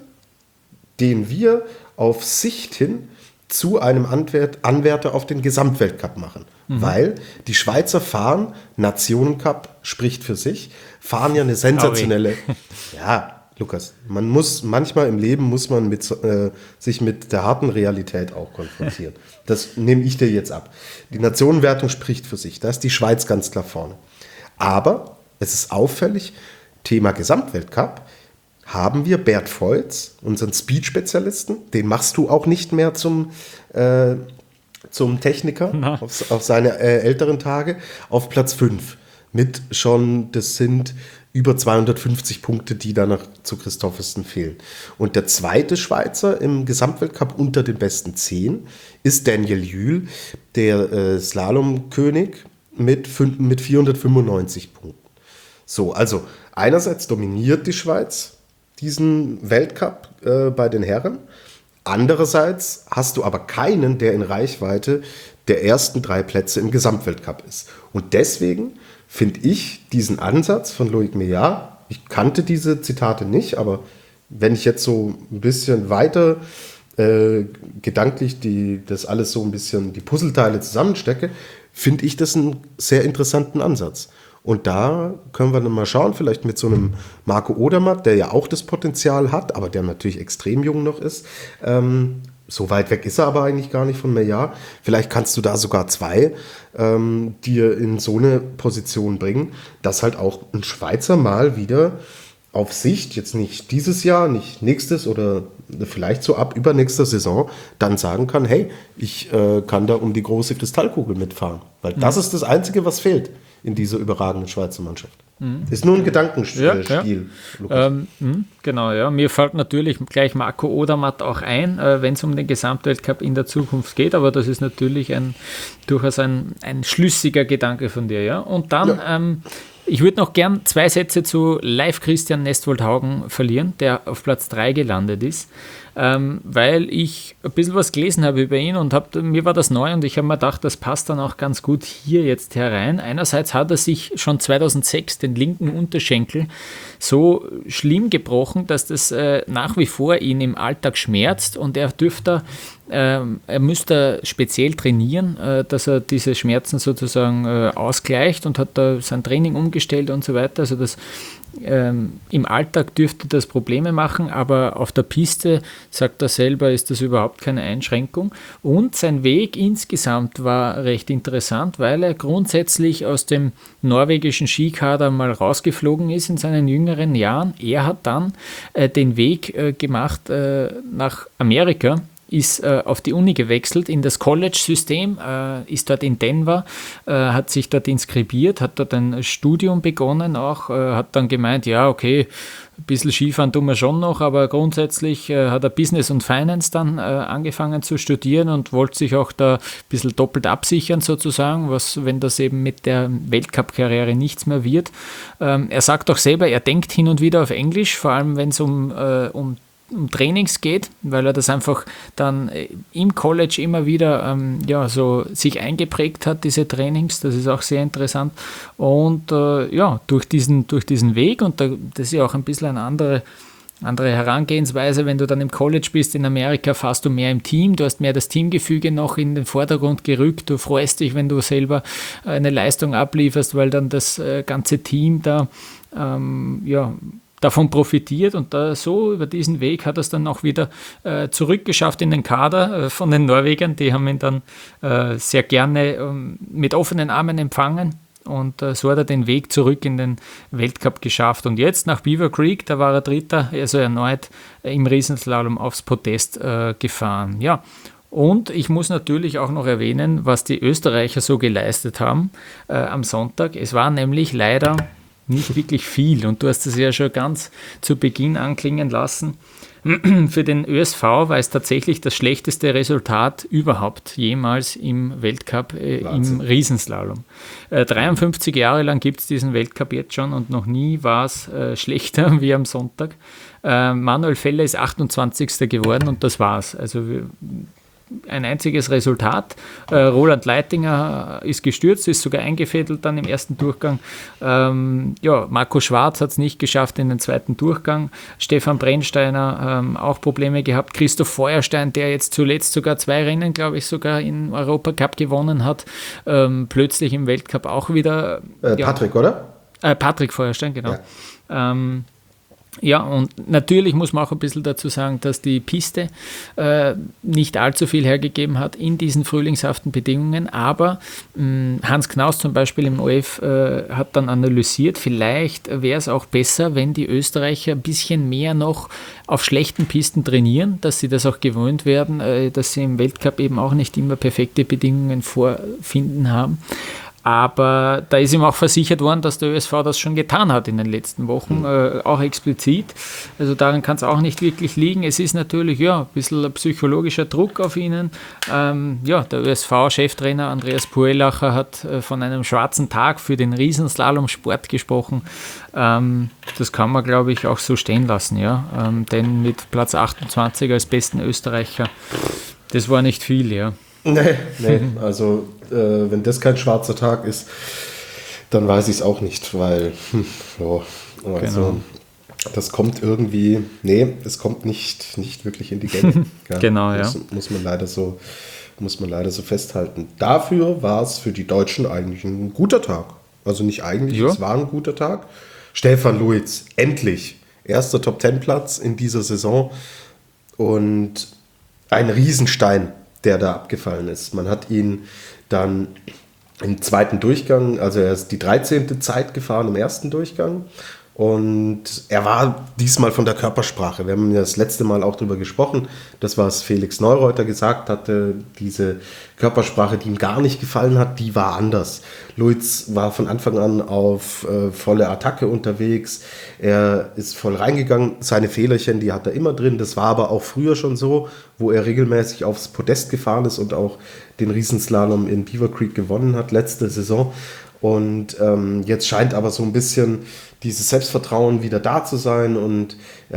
den wir auf Sicht hin zu einem Anwärter auf den Gesamtweltcup machen? Weil die Schweizer fahren, Nationencup spricht für sich, fahren ja eine sensationelle... Ja, Lukas, manchmal im Leben muss man sich mit der harten Realität auch konfrontieren. Das nehme ich dir jetzt ab. Die Nationenwertung spricht für sich, da ist die Schweiz ganz klar vorne. Aber es ist auffällig, Thema Gesamtweltcup, haben wir Bert Volz, unseren Speed-Spezialisten, den machst du auch nicht mehr zum Techniker auf seine älteren Tage, auf Platz 5. Mit schon, das sind über 250 Punkte, die danach zu Christoffersen fehlen. Und der zweite Schweizer im Gesamtweltcup unter den besten 10 ist Daniel Jühl, der Slalomkönig, mit 495 Punkten. So, also einerseits dominiert die Schweiz diesen Weltcup bei den Herren, andererseits hast du aber keinen, der in Reichweite der ersten 3 Plätze im Gesamtweltcup ist. Und deswegen finde ich diesen Ansatz von Loic Meillard, ich kannte diese Zitate nicht, aber wenn ich jetzt so ein bisschen weiter gedanklich das alles so ein bisschen, die Puzzleteile zusammenstecke, finde ich das einen sehr interessanten Ansatz. Und da können wir dann mal schauen, vielleicht mit so einem Marco Odermatt, der ja auch das Potenzial hat, aber der natürlich extrem jung noch ist. So weit weg ist er aber eigentlich gar nicht von Meillard. Vielleicht kannst du da sogar 2 dir in so eine Position bringen, dass halt auch ein Schweizer mal wieder auf Sicht, jetzt nicht dieses Jahr, nicht nächstes oder vielleicht so ab übernächster Saison, dann sagen kann, hey, ich kann da um die große Kristallkugel mitfahren. Weil das ist das Einzige, was fehlt in dieser überragenden Schweizer Mannschaft. Ist nur ein Gedankenspiel. Ja. Genau, ja. Mir fällt natürlich gleich Marco Odermatt auch ein, wenn es um den Gesamtweltcup in der Zukunft geht, aber das ist natürlich durchaus ein schlüssiger Gedanke von dir. Ja? Und dann, ich würde noch gern 2 Sätze zu Live Christian Nestwoldhaugen verlieren, der auf Platz 3 gelandet ist. weil ich ein bisschen was gelesen habe über ihn und mir war das neu und ich habe mir gedacht, das passt dann auch ganz gut hier jetzt herein. Einerseits hat er sich schon 2006 den linken Unterschenkel so schlimm gebrochen, dass das nach wie vor ihn im Alltag schmerzt und er müsste speziell trainieren, dass er diese Schmerzen sozusagen ausgleicht und hat da sein Training umgestellt und so weiter. Also das im Alltag dürfte das Probleme machen, aber auf der Piste, sagt er selber, ist das überhaupt keine Einschränkung. Und sein Weg insgesamt war recht interessant, weil er grundsätzlich aus dem norwegischen Skikader mal rausgeflogen ist in seinen jüngeren Jahren. Er hat dann den Weg gemacht nach Amerika, ist auf die Uni gewechselt, in das College-System, ist dort in Denver, hat sich dort inskribiert, hat dort ein Studium begonnen auch, hat dann gemeint, ja, okay, ein bisschen Skifahren tun wir schon noch, aber grundsätzlich hat er Business und Finance dann angefangen zu studieren und wollte sich auch da ein bisschen doppelt absichern sozusagen, wenn das eben mit der Weltcup-Karriere nichts mehr wird. Er sagt auch selber, er denkt hin und wieder auf Englisch, vor allem wenn es um Trainings geht, weil er das einfach dann im College immer wieder so sich eingeprägt hat, diese Trainings, das ist auch sehr interessant und durch diesen Weg und das ist ja auch ein bisschen eine andere Herangehensweise, wenn du dann im College bist in Amerika, fährst du mehr im Team, du hast mehr das Teamgefüge noch in den Vordergrund gerückt, du freust dich, wenn du selber eine Leistung ablieferst, weil dann das ganze Team da davon profitiert und so über diesen Weg hat er es dann auch wieder zurückgeschafft in den Kader von den Norwegern. Die haben ihn dann sehr gerne mit offenen Armen empfangen und so hat er den Weg zurück in den Weltcup geschafft. Und jetzt nach Beaver Creek, da war er Dritter, also erneut im Riesenslalom aufs Podest gefahren. Ja. Und ich muss natürlich auch noch erwähnen, was die Österreicher so geleistet haben am Sonntag. Es war nämlich leider nicht wirklich viel und du hast es ja schon ganz zu Beginn anklingen lassen. Für den ÖSV war es tatsächlich das schlechteste Resultat überhaupt jemals im Weltcup im Riesenslalom. 53 Jahre lang gibt es diesen Weltcup jetzt schon und noch nie war es schlechter wie am Sonntag. Manuel Feller ist 28. geworden und das war's. Also ein einziges Resultat. Roland Leitinger ist gestürzt, ist sogar eingefädelt dann im ersten Durchgang. Marco Schwarz hat es nicht geschafft in den zweiten Durchgang. Stefan Brennsteiner auch Probleme gehabt. Christoph Feuerstein, der jetzt zuletzt sogar 2 Rennen, glaube ich, sogar im Europacup gewonnen hat, plötzlich im Weltcup auch wieder. Patrick, oder? Patrick Feuerstein, genau. Ja, und natürlich muss man auch ein bisschen dazu sagen, dass die Piste nicht allzu viel hergegeben hat in diesen frühlingshaften Bedingungen, aber Hans Knaus zum Beispiel im OF hat dann analysiert, vielleicht wäre es auch besser, wenn die Österreicher ein bisschen mehr noch auf schlechten Pisten trainieren, dass sie das auch gewöhnt werden, dass sie im Weltcup eben auch nicht immer perfekte Bedingungen vorfinden haben. Aber da ist ihm auch versichert worden, dass der ÖSV das schon getan hat in den letzten Wochen, auch explizit. Also daran kann es auch nicht wirklich liegen. Es ist natürlich ein bisschen ein psychologischer Druck auf ihnen. Der ÖSV-Cheftrainer Andreas Puelacher hat von einem schwarzen Tag für den Riesenslalomsport gesprochen. Das kann man, glaube ich, auch so stehen lassen. Denn mit Platz 28 als besten Österreicher, das war nicht viel, ja. Nee, also wenn das kein schwarzer Tag ist, dann weiß ich es auch nicht, weil das kommt irgendwie, es kommt nicht wirklich in die Gänge. Genau, ja. Muss man leider so festhalten. Dafür war es für die Deutschen eigentlich ein guter Tag. Also nicht eigentlich, es war ein guter Tag. Stefan Luiz, endlich erster Top-10-Platz in dieser Saison und ein Riesenstein, der da abgefallen ist. Man hat ihn dann im zweiten Durchgang, also er ist die 13. Zeit gefahren im ersten Durchgang und er war diesmal von der Körpersprache. Wir haben ja das letzte Mal auch drüber gesprochen, das was Felix Neureuter gesagt hatte, diese Körpersprache, die ihm gar nicht gefallen hat, die war anders. Luiz war von Anfang an auf volle Attacke unterwegs, er ist voll reingegangen, seine Fehlerchen, die hat er immer drin, das war aber auch früher schon so, wo er regelmäßig aufs Podest gefahren ist und auch den Riesenslalom in Beaver Creek gewonnen hat, letzte Saison. Und jetzt scheint aber so ein bisschen dieses Selbstvertrauen wieder da zu sein und er hat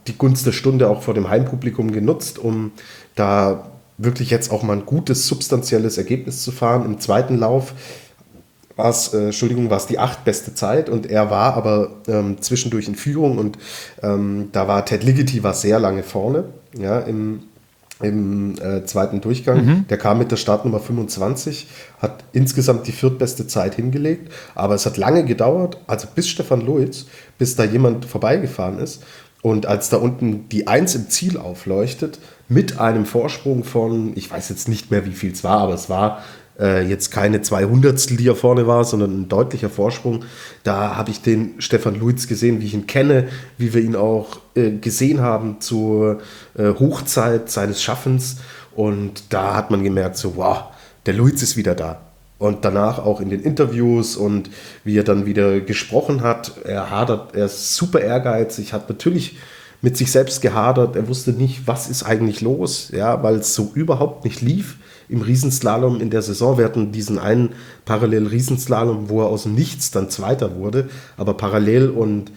die Gunst der Stunde auch vor dem Heimpublikum genutzt, um da wirklich jetzt auch mal ein gutes, substanzielles Ergebnis zu fahren. Im zweiten Lauf war es die 8. beste Zeit und er war aber zwischendurch in Führung und da war Ted Ligety sehr lange vorne, ja, im zweiten Durchgang. Der kam mit der Startnummer 25, hat insgesamt die 4. beste Zeit hingelegt, aber es hat lange gedauert, also bis Stefan Luiz, bis da jemand vorbeigefahren ist. Und als da unten die 1 im Ziel aufleuchtet, mit einem Vorsprung von, ich weiß jetzt nicht mehr, wie viel es war, aber es war jetzt keine 200, die er vorne war, sondern ein deutlicher Vorsprung. Da habe ich den Stefan Luiz gesehen, wie ich ihn kenne, wie wir ihn auch gesehen haben zur Hochzeit seines Schaffens. Und da hat man gemerkt, so wow, der Luiz ist wieder da. Und danach auch in den Interviews und wie er dann wieder gesprochen hat, er ist super ehrgeizig, hat natürlich mit sich selbst gehadert, er wusste nicht, was ist eigentlich los, ja, weil es so überhaupt nicht lief im Riesenslalom in der Saison. Wir hatten diesen einen Parallel-Riesenslalom, wo er aus dem Nichts dann Zweiter wurde, aber parallel und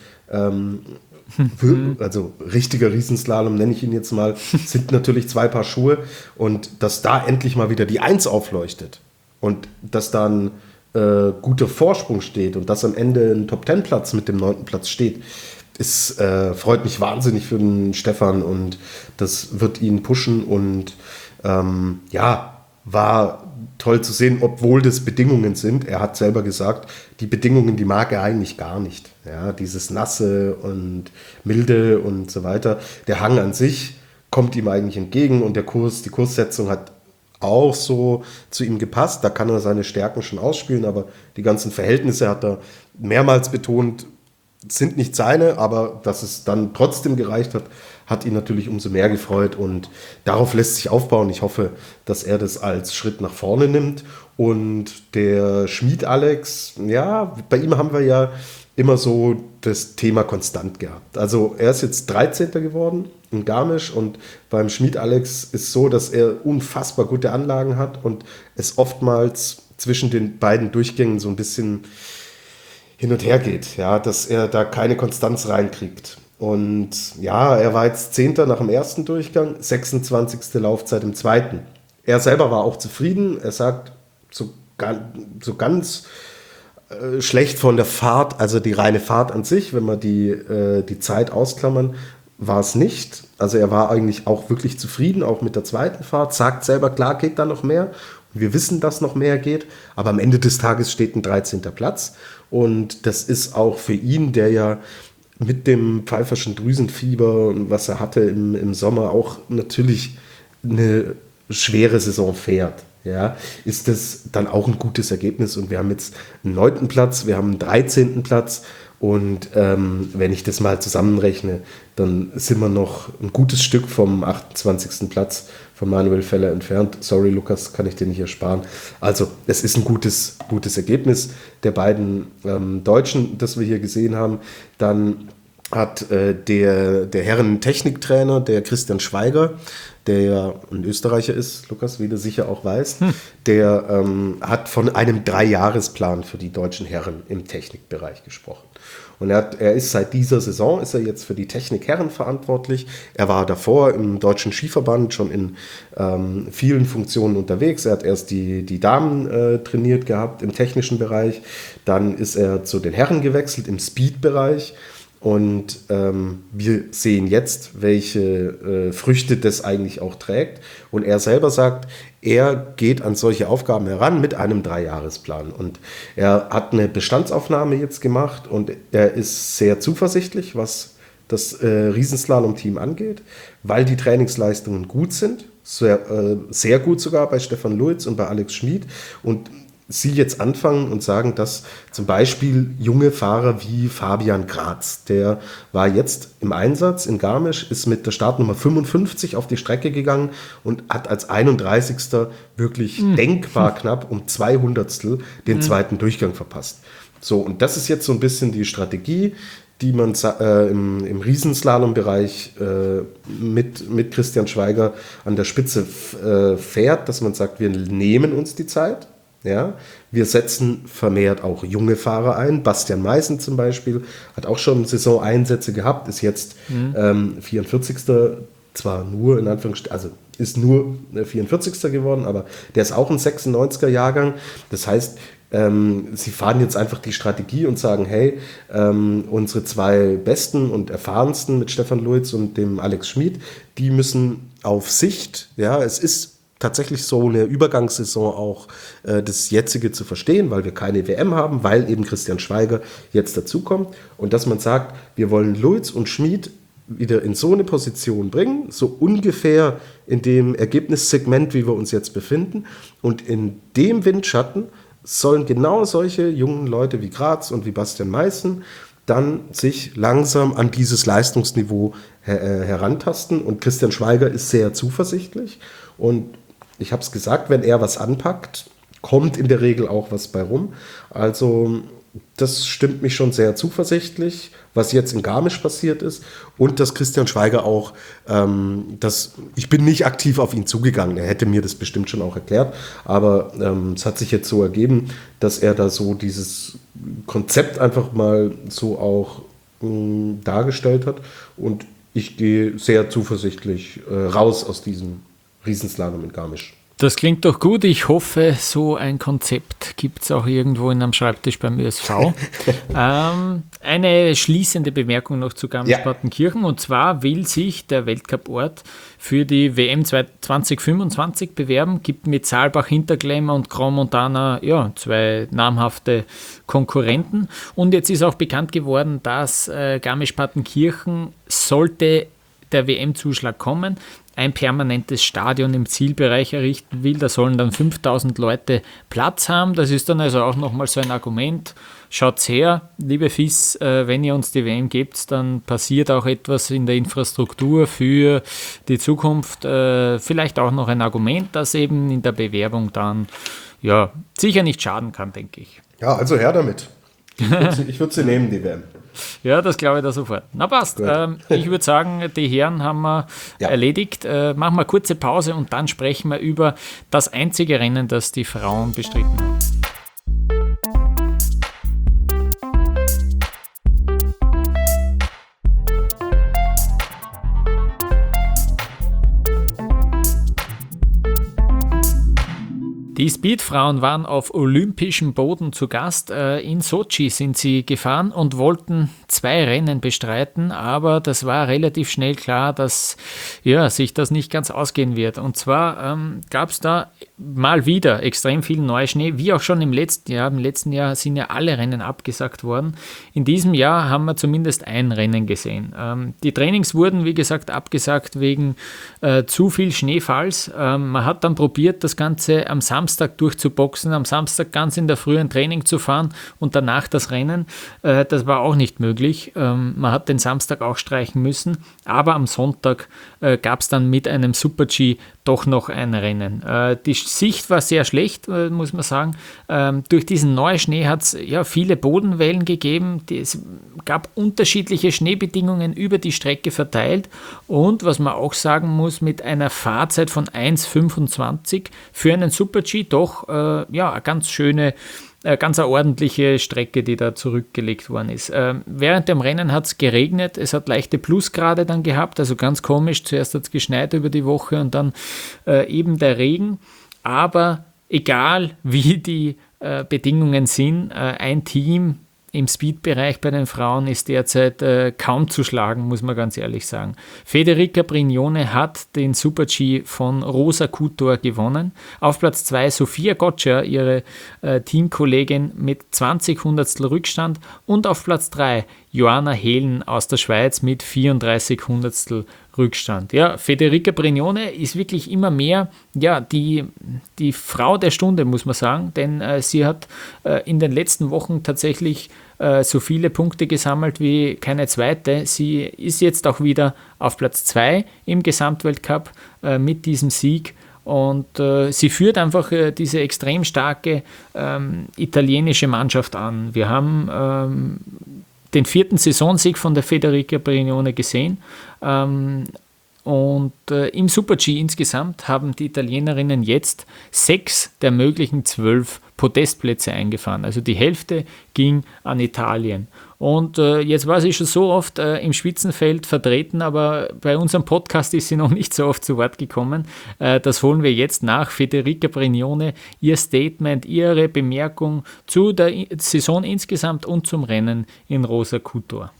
also richtiger Riesenslalom, nenne ich ihn jetzt mal, sind natürlich 2 Paar Schuhe und dass da endlich mal wieder die 1 aufleuchtet und dass dann guter Vorsprung steht und dass am Ende ein Top-10-Platz mit dem 9. Platz steht, freut mich wahnsinnig für den Stefan und das wird ihn pushen und war toll zu sehen, obwohl das Bedingungen sind. Er hat selber gesagt, die Bedingungen, die mag er eigentlich gar nicht. Ja, dieses Nasse und Milde und so weiter. Der Hang an sich kommt ihm eigentlich entgegen und die Kurssetzung hat auch so zu ihm gepasst. Da kann er seine Stärken schon ausspielen, aber die ganzen Verhältnisse hat er mehrmals betont, sind nicht seine, aber dass es dann trotzdem gereicht hat ihn natürlich umso mehr gefreut und darauf lässt sich aufbauen. Ich hoffe, dass er das als Schritt nach vorne nimmt und der Schmid Alex, ja, bei ihm haben wir ja immer so das Thema konstant gehabt. Also er ist jetzt 13. geworden in Garmisch und beim Schmid Alex ist so, dass er unfassbar gute Anlagen hat und es oftmals zwischen den beiden Durchgängen so ein bisschen hin und her geht, ja, dass er da keine Konstanz reinkriegt. Und ja, er war jetzt 10. nach dem ersten Durchgang, 26. Laufzeit im zweiten. Er selber war auch zufrieden. Er sagt, so ganz schlecht von der Fahrt, also die reine Fahrt an sich, wenn wir die Zeit ausklammern, war es nicht. Also er war eigentlich auch wirklich zufrieden, auch mit der zweiten Fahrt. Sagt selber, klar geht da noch mehr. Wir wissen, dass noch mehr geht, aber am Ende des Tages steht ein 13. Platz. Und das ist auch für ihn, der ja mit dem pfeiferschen Drüsenfieber, was er hatte im Sommer, auch natürlich eine schwere Saison fährt. Ja, ist das dann auch ein gutes Ergebnis. Und wir haben jetzt einen 9. Platz, wir haben einen 13. Platz. Und wenn ich das mal zusammenrechne, dann sind wir noch ein gutes Stück vom 28. Platz von Manuel Feller entfernt. Sorry, Lukas, kann ich dir nicht ersparen. Also es ist ein gutes Ergebnis der beiden Deutschen, das wir hier gesehen haben. Dann hat der Herren-Techniktrainer, der Christian Schweiger, der ja ein Österreicher ist, Lukas, wie du sicher auch weißt, der hat von einem 3-Jahresplan für die deutschen Herren im Technikbereich gesprochen. Und er ist seit dieser Saison, ist er jetzt für die Technik-Herren verantwortlich. Er war davor im Deutschen Skiverband schon in vielen Funktionen unterwegs. Er hat erst die Damen trainiert gehabt im technischen Bereich. Dann ist er zu den Herren gewechselt im Speed-Bereich. Und wir sehen jetzt, welche Früchte das eigentlich auch trägt. Und er selber sagt, er geht an solche Aufgaben heran mit einem 3-Jahresplan. Und er hat eine Bestandsaufnahme jetzt gemacht und er ist sehr zuversichtlich, was das Riesenslalom-Team angeht, weil die Trainingsleistungen gut sind, sehr gut sogar bei Stefan Luiz und bei Alex Schmid. Und sie jetzt anfangen und sagen, dass zum Beispiel junge Fahrer wie Fabian Graz, der war jetzt im Einsatz in Garmisch, ist mit der Startnummer 55 auf die Strecke gegangen und hat als 31. wirklich denkbar knapp um 200stel den zweiten Durchgang verpasst. So, und das ist jetzt so ein bisschen die Strategie, die man im Riesenslalom-Bereich mit Christian Schweiger an der Spitze fährt, dass man sagt, wir nehmen uns die Zeit. Ja, wir setzen vermehrt auch junge Fahrer ein. Bastian Meißen zum Beispiel hat auch schon Saisoneinsätze gehabt, ist jetzt 44. Zwar nur in Anführungsstrichen, also ist nur 44. geworden, aber der ist auch ein 96er Jahrgang. Das heißt, sie fahren jetzt einfach die Strategie und sagen, hey, unsere 2 besten und erfahrensten mit Stefan Luiz und dem Alex Schmid, die müssen auf Sicht, ja, es ist tatsächlich so eine Übergangssaison auch das jetzige zu verstehen, weil wir keine WM haben, weil eben Christian Schwaiger jetzt dazukommt und dass man sagt, wir wollen Luiz und Schmid wieder in so eine Position bringen, so ungefähr in dem Ergebnissegment, wie wir uns jetzt befinden, und in dem Windschatten sollen genau solche jungen Leute wie Graz und wie Bastian Meißen dann sich langsam an dieses Leistungsniveau herantasten, und Christian Schwaiger ist sehr zuversichtlich und ich habe es gesagt, wenn er was anpackt, kommt in der Regel auch was bei rum. Also das stimmt mich schon sehr zuversichtlich, was jetzt in Garmisch passiert ist, und dass Christian Schwaiger auch, ich bin nicht aktiv auf ihn zugegangen, er hätte mir das bestimmt schon auch erklärt, aber es hat sich jetzt so ergeben, dass er da so dieses Konzept einfach mal so auch dargestellt hat, und ich gehe sehr zuversichtlich raus aus diesem Riesenslalom in Garmisch. Das klingt doch gut. Ich hoffe, so ein Konzept gibt es auch irgendwo in einem Schreibtisch beim ÖSV. Eine schließende Bemerkung noch zu Garmisch-Partenkirchen. Und zwar will sich der Weltcup-Ort für die WM 2025 bewerben. Gibt mit Saalbach, Hinterklemmer und Grand Montana 2 namhafte Konkurrenten. Und jetzt ist auch bekannt geworden, dass Garmisch-Partenkirchen, sollte der WM-Zuschlag kommen, ein permanentes Stadion im Zielbereich errichten will. Da sollen dann 5000 Leute Platz haben. Das ist dann also auch nochmal so ein Argument. Schaut's her, liebe FIS, wenn ihr uns die WM gebt, dann passiert auch etwas in der Infrastruktur für die Zukunft. Vielleicht auch noch ein Argument, das eben in der Bewerbung dann sicher nicht schaden kann, denke ich. Ja, also her damit. Ich würde sie nehmen, die WM. Ja, das glaube ich da sofort. Na passt. Ich würde sagen, die Herren haben wir erledigt. Machen wir eine kurze Pause und dann sprechen wir über das einzige Rennen, das die Frauen bestritten haben. Die Speedfrauen waren auf olympischem Boden zu Gast. In Sochi sind sie gefahren und wollten 2 Rennen bestreiten, aber das war relativ schnell klar, dass sich das nicht ganz ausgehen wird. Und zwar gab es da mal wieder extrem viel Neuschnee, wie auch schon im letzten Jahr. Im letzten Jahr sind ja alle Rennen abgesagt worden. In diesem Jahr haben wir zumindest ein Rennen gesehen. Die Trainings wurden, wie gesagt, abgesagt wegen zu viel Schneefalls. Man hat dann probiert, das Ganze am Samstag durchzuboxen, am Samstag ganz in der Früh ein Training zu fahren und danach das Rennen. Das war auch nicht möglich. Man hat den Samstag auch streichen müssen, aber am Sonntag gab es dann mit einem Super-G doch noch ein Rennen. Die Sicht war sehr schlecht, muss man sagen. Durch diesen Neuschnee hat es viele Bodenwellen gegeben. Es gab unterschiedliche Schneebedingungen über die Strecke verteilt und, was man auch sagen muss, mit einer Fahrzeit von 1,25 für einen Super-G doch eine ganz schöne, ganz eine ordentliche Strecke, die da zurückgelegt worden ist. Während dem Rennen hat es geregnet, es hat leichte Plusgrade dann gehabt, also ganz komisch, zuerst hat es geschneit über die Woche und dann eben der Regen, aber egal wie die Bedingungen sind, ein Team im Speed-Bereich bei den Frauen ist derzeit kaum zu schlagen, muss man ganz ehrlich sagen. Federica Brignone hat den Super-G von Rosa Kutor gewonnen. Auf Platz 2 Sofia Gotcha, ihre Teamkollegin, mit 20 Hundertstel Rückstand. Und auf Platz 3 Joanna Hehlen aus der Schweiz mit 34 Hundertstel Rückstand. Ja, Federica Brignone ist wirklich immer mehr die Frau der Stunde, muss man sagen, denn sie hat in den letzten Wochen tatsächlich so viele Punkte gesammelt wie keine zweite. Sie ist jetzt auch wieder auf Platz 2 im Gesamtweltcup mit diesem Sieg. Und sie führt einfach diese extrem starke italienische Mannschaft an. Wir haben den 4. Saisonsieg von der Federica Brignone gesehen. Und im Super-G insgesamt haben die Italienerinnen jetzt 6 der möglichen 12 Podestplätze eingefahren. Also die Hälfte ging an Italien. Und jetzt war sie schon so oft im Spitzenfeld vertreten, aber bei unserem Podcast ist sie noch nicht so oft zu Wort gekommen. Das holen wir jetzt nach. Federica Brignone, ihr Statement, ihre Bemerkung zu der Saison insgesamt und zum Rennen in Rosa Couture.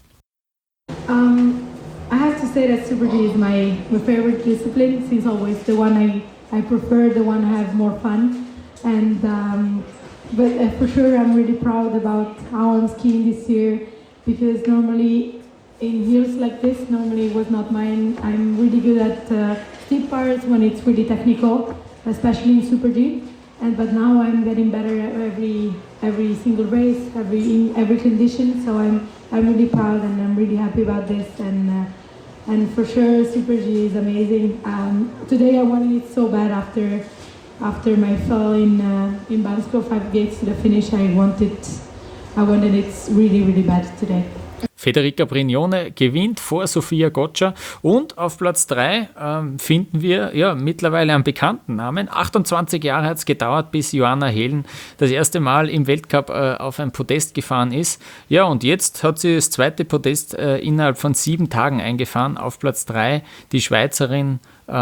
I have to say that Super G is my favorite discipline since always, the one I prefer, the one I have more fun. And but for sure I'm really proud about how I'm skiing this year, because normally in heels like this, normally it was not mine. I'm really good at steep parts when it's really technical, especially in Super G. But now I'm getting better at every single race, in every condition. So I'm really proud and I'm really happy about this. And for sure, Super G is amazing. Today I wanted it so bad after my fall in Bansko, 5 gates to the finish. I wanted it really, really bad today. Federica Brignone gewinnt vor Sofia Gotcha und auf Platz 3 finden wir mittlerweile einen bekannten Namen. 28 Jahre hat es gedauert, bis Johanna Helen das erste Mal im Weltcup auf ein Podest gefahren ist. Ja, und jetzt hat sie das zweite Podest innerhalb von 7 Tagen eingefahren. Auf Platz 3 die Schweizerin.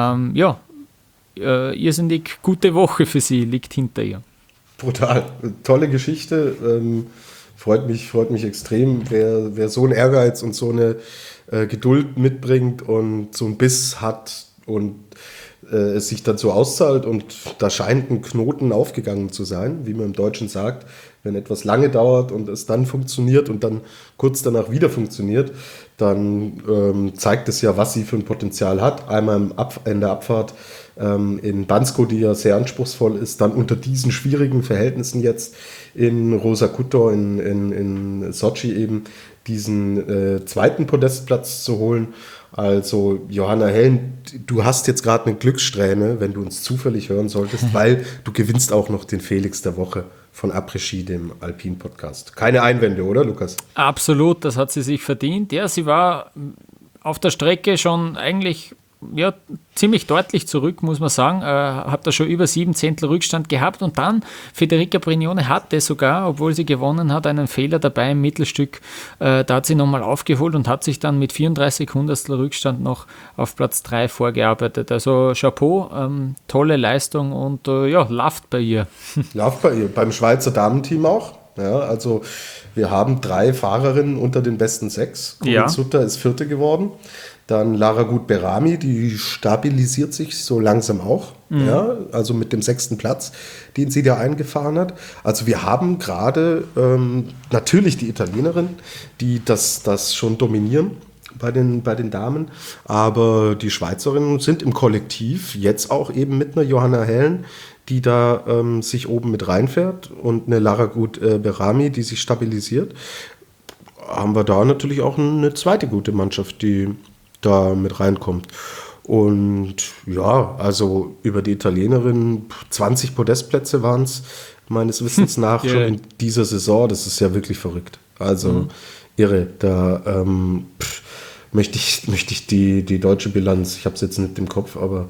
Irrsinnig gute Woche für sie liegt hinter ihr. Brutal. Tolle Geschichte. Freut mich extrem, wer so einen Ehrgeiz und so eine Geduld mitbringt und so einen Biss hat und es sich dann so auszahlt, und da scheint ein Knoten aufgegangen zu sein, wie man im Deutschen sagt. Wenn etwas lange dauert und es dann funktioniert und dann kurz danach wieder funktioniert, dann zeigt es ja, was sie für ein Potenzial hat. Einmal in der Abfahrt in Bansko, die ja sehr anspruchsvoll ist, dann unter diesen schwierigen Verhältnissen jetzt in Rosa Couture, in Sochi eben diesen zweiten Podestplatz zu holen. Also Johanna Helen, du hast jetzt gerade eine Glückssträhne, wenn du uns zufällig hören solltest, weil du gewinnst auch noch den Felix der Woche von Après-Ski, dem Alpin-Podcast. Keine Einwände, oder Lukas? Absolut, das hat sie sich verdient. Ja, sie war auf der Strecke schon eigentlich ziemlich deutlich zurück, muss man sagen. Hat da schon über 7 Zehntel Rückstand gehabt, und dann Federica Brignone hatte sogar, obwohl sie gewonnen hat, einen Fehler dabei im Mittelstück. Da hat sie nochmal aufgeholt und hat sich dann mit 34 Hundertstel Rückstand noch auf Platz 3 vorgearbeitet. Also Chapeau, tolle Leistung und läuft bei ihr. Läuft bei ihr, beim Schweizer Damenteam auch. Ja, also wir haben 3 Fahrerinnen unter den besten 6. Corinne Sutter ist 4. geworden. Dann Lara Gut-Berami, die stabilisiert sich so langsam auch, also mit dem 6. Platz, den sie da eingefahren hat. Also wir haben gerade natürlich die Italienerin, die das schon dominieren bei den Damen, aber die Schweizerinnen sind im Kollektiv jetzt auch eben mit einer Johanna Helen, die da sich oben mit reinfährt, und eine Lara Gut-Berami, die sich stabilisiert. Haben wir da natürlich auch eine zweite gute Mannschaft, die da mit reinkommt. Und ja, also über die Italienerin 20 Podestplätze waren es meines Wissens nach schon in dieser Saison. Das ist ja wirklich verrückt. Also irre. Da möchte ich die deutsche Bilanz, ich habe es jetzt nicht im Kopf, aber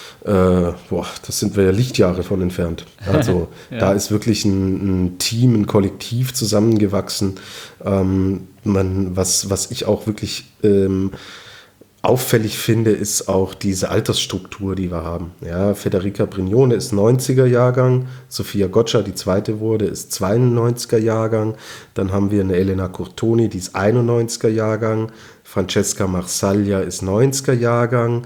das sind wir ja Lichtjahre von entfernt. Also da ist wirklich ein Team, ein Kollektiv zusammengewachsen. Was ich auch wirklich auffällig finde, ist auch diese Altersstruktur, die wir haben. Ja, Federica Brignone ist 90er-Jahrgang, Sofia Gotcha, die zweite wurde, ist 92er-Jahrgang. Dann haben wir eine Elena Curtoni, die ist 91er-Jahrgang. Francesca Marsaglia ist 90er-Jahrgang.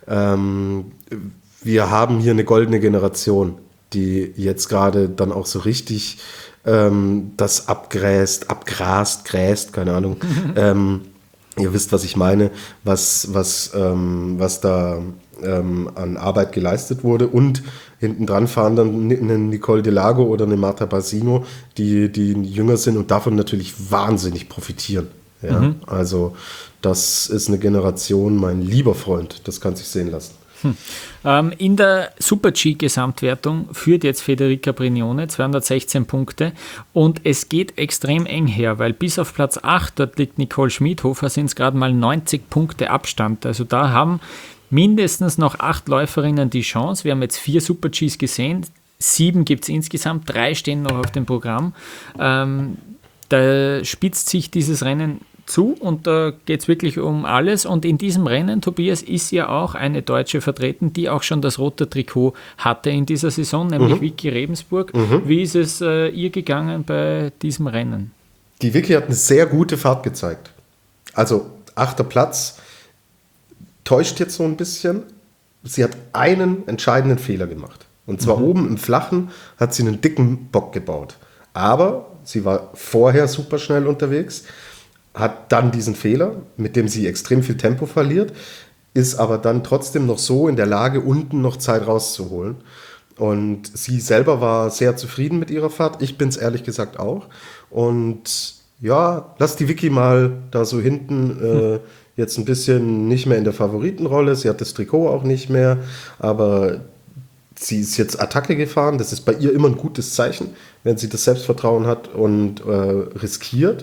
Wir haben hier eine goldene Generation, die jetzt gerade dann auch so richtig das abgräst, keine Ahnung. Ihr wisst, was ich meine, was da an Arbeit geleistet wurde. Und hinten dran fahren dann eine Nicole Delago oder eine Marta Basino, die jünger sind und davon natürlich wahnsinnig profitieren. Ja? Also das ist eine Generation, mein lieber Freund, das kann sich sehen lassen. In der Super-G-Gesamtwertung führt jetzt Federica Brignone 216 Punkte, und es geht extrem eng her, weil bis auf Platz 8, dort liegt Nicole Schmidhofer, sind es gerade mal 90 Punkte Abstand. Also da haben mindestens noch 8 Läuferinnen die Chance. Wir haben jetzt 4 Super-Gs gesehen, 7 gibt es insgesamt, 3 stehen noch auf dem Programm. Da spitzt sich dieses Rennen zu und da geht es wirklich um alles. Und in diesem Rennen, Tobias, ist ja auch eine Deutsche vertreten, die auch schon das rote Trikot hatte in dieser Saison, nämlich Vicky Rebensburg. Wie ist es ihr gegangen bei diesem Rennen? Die Vicky hat eine sehr gute Fahrt gezeigt. Also 8. Platz, täuscht jetzt so ein bisschen. Sie hat einen entscheidenden Fehler gemacht. Und zwar oben im Flachen hat sie einen dicken Bock gebaut. Aber sie war vorher super schnell unterwegs, hat dann diesen Fehler, mit dem sie extrem viel Tempo verliert, ist aber dann trotzdem noch so in der Lage, unten noch Zeit rauszuholen. Und sie selber war sehr zufrieden mit ihrer Fahrt. Ich bin es ehrlich gesagt auch. Und ja, lass die Vicky mal da so hinten jetzt ein bisschen nicht mehr in der Favoritenrolle. Sie hat das Trikot auch nicht mehr, aber sie ist jetzt Attacke gefahren. Das ist bei ihr immer ein gutes Zeichen, wenn sie das Selbstvertrauen hat und riskiert.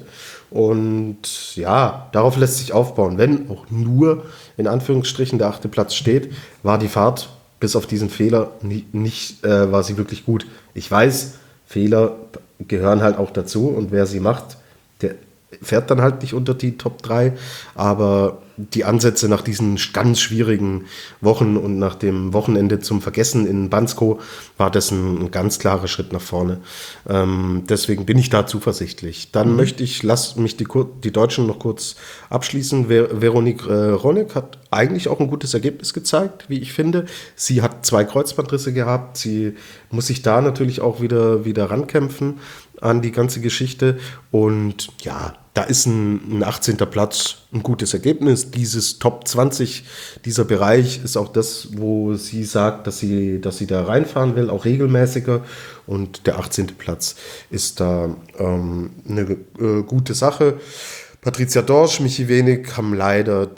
Und ja, darauf lässt sich aufbauen. Wenn auch nur in Anführungsstrichen der 8. Platz steht, war die Fahrt bis auf diesen Fehler nicht war sie wirklich gut. Ich weiß, Fehler gehören halt auch dazu und wer sie macht, der fährt dann halt nicht unter die Top 3, aber die Ansätze nach diesen ganz schwierigen Wochen und nach dem Wochenende zum Vergessen in Bansko war das ein ganz klarer Schritt nach vorne. Deswegen bin ich da zuversichtlich. Dann lass mich die Deutschen noch kurz abschließen. Veronique Ronek hat eigentlich auch ein gutes Ergebnis gezeigt, wie ich finde. Sie hat 2 Kreuzbandrisse gehabt. Sie muss sich da natürlich auch wieder rankämpfen an die ganze Geschichte. Und ja, da ist ein 18. Platz ein gutes Ergebnis. Dieses Top 20, dieser Bereich ist auch das, wo sie sagt, dass sie da reinfahren will, auch regelmäßiger. Und der 18. Platz ist da eine gute Sache. Patricia Dorsch, Michi Wenig haben leider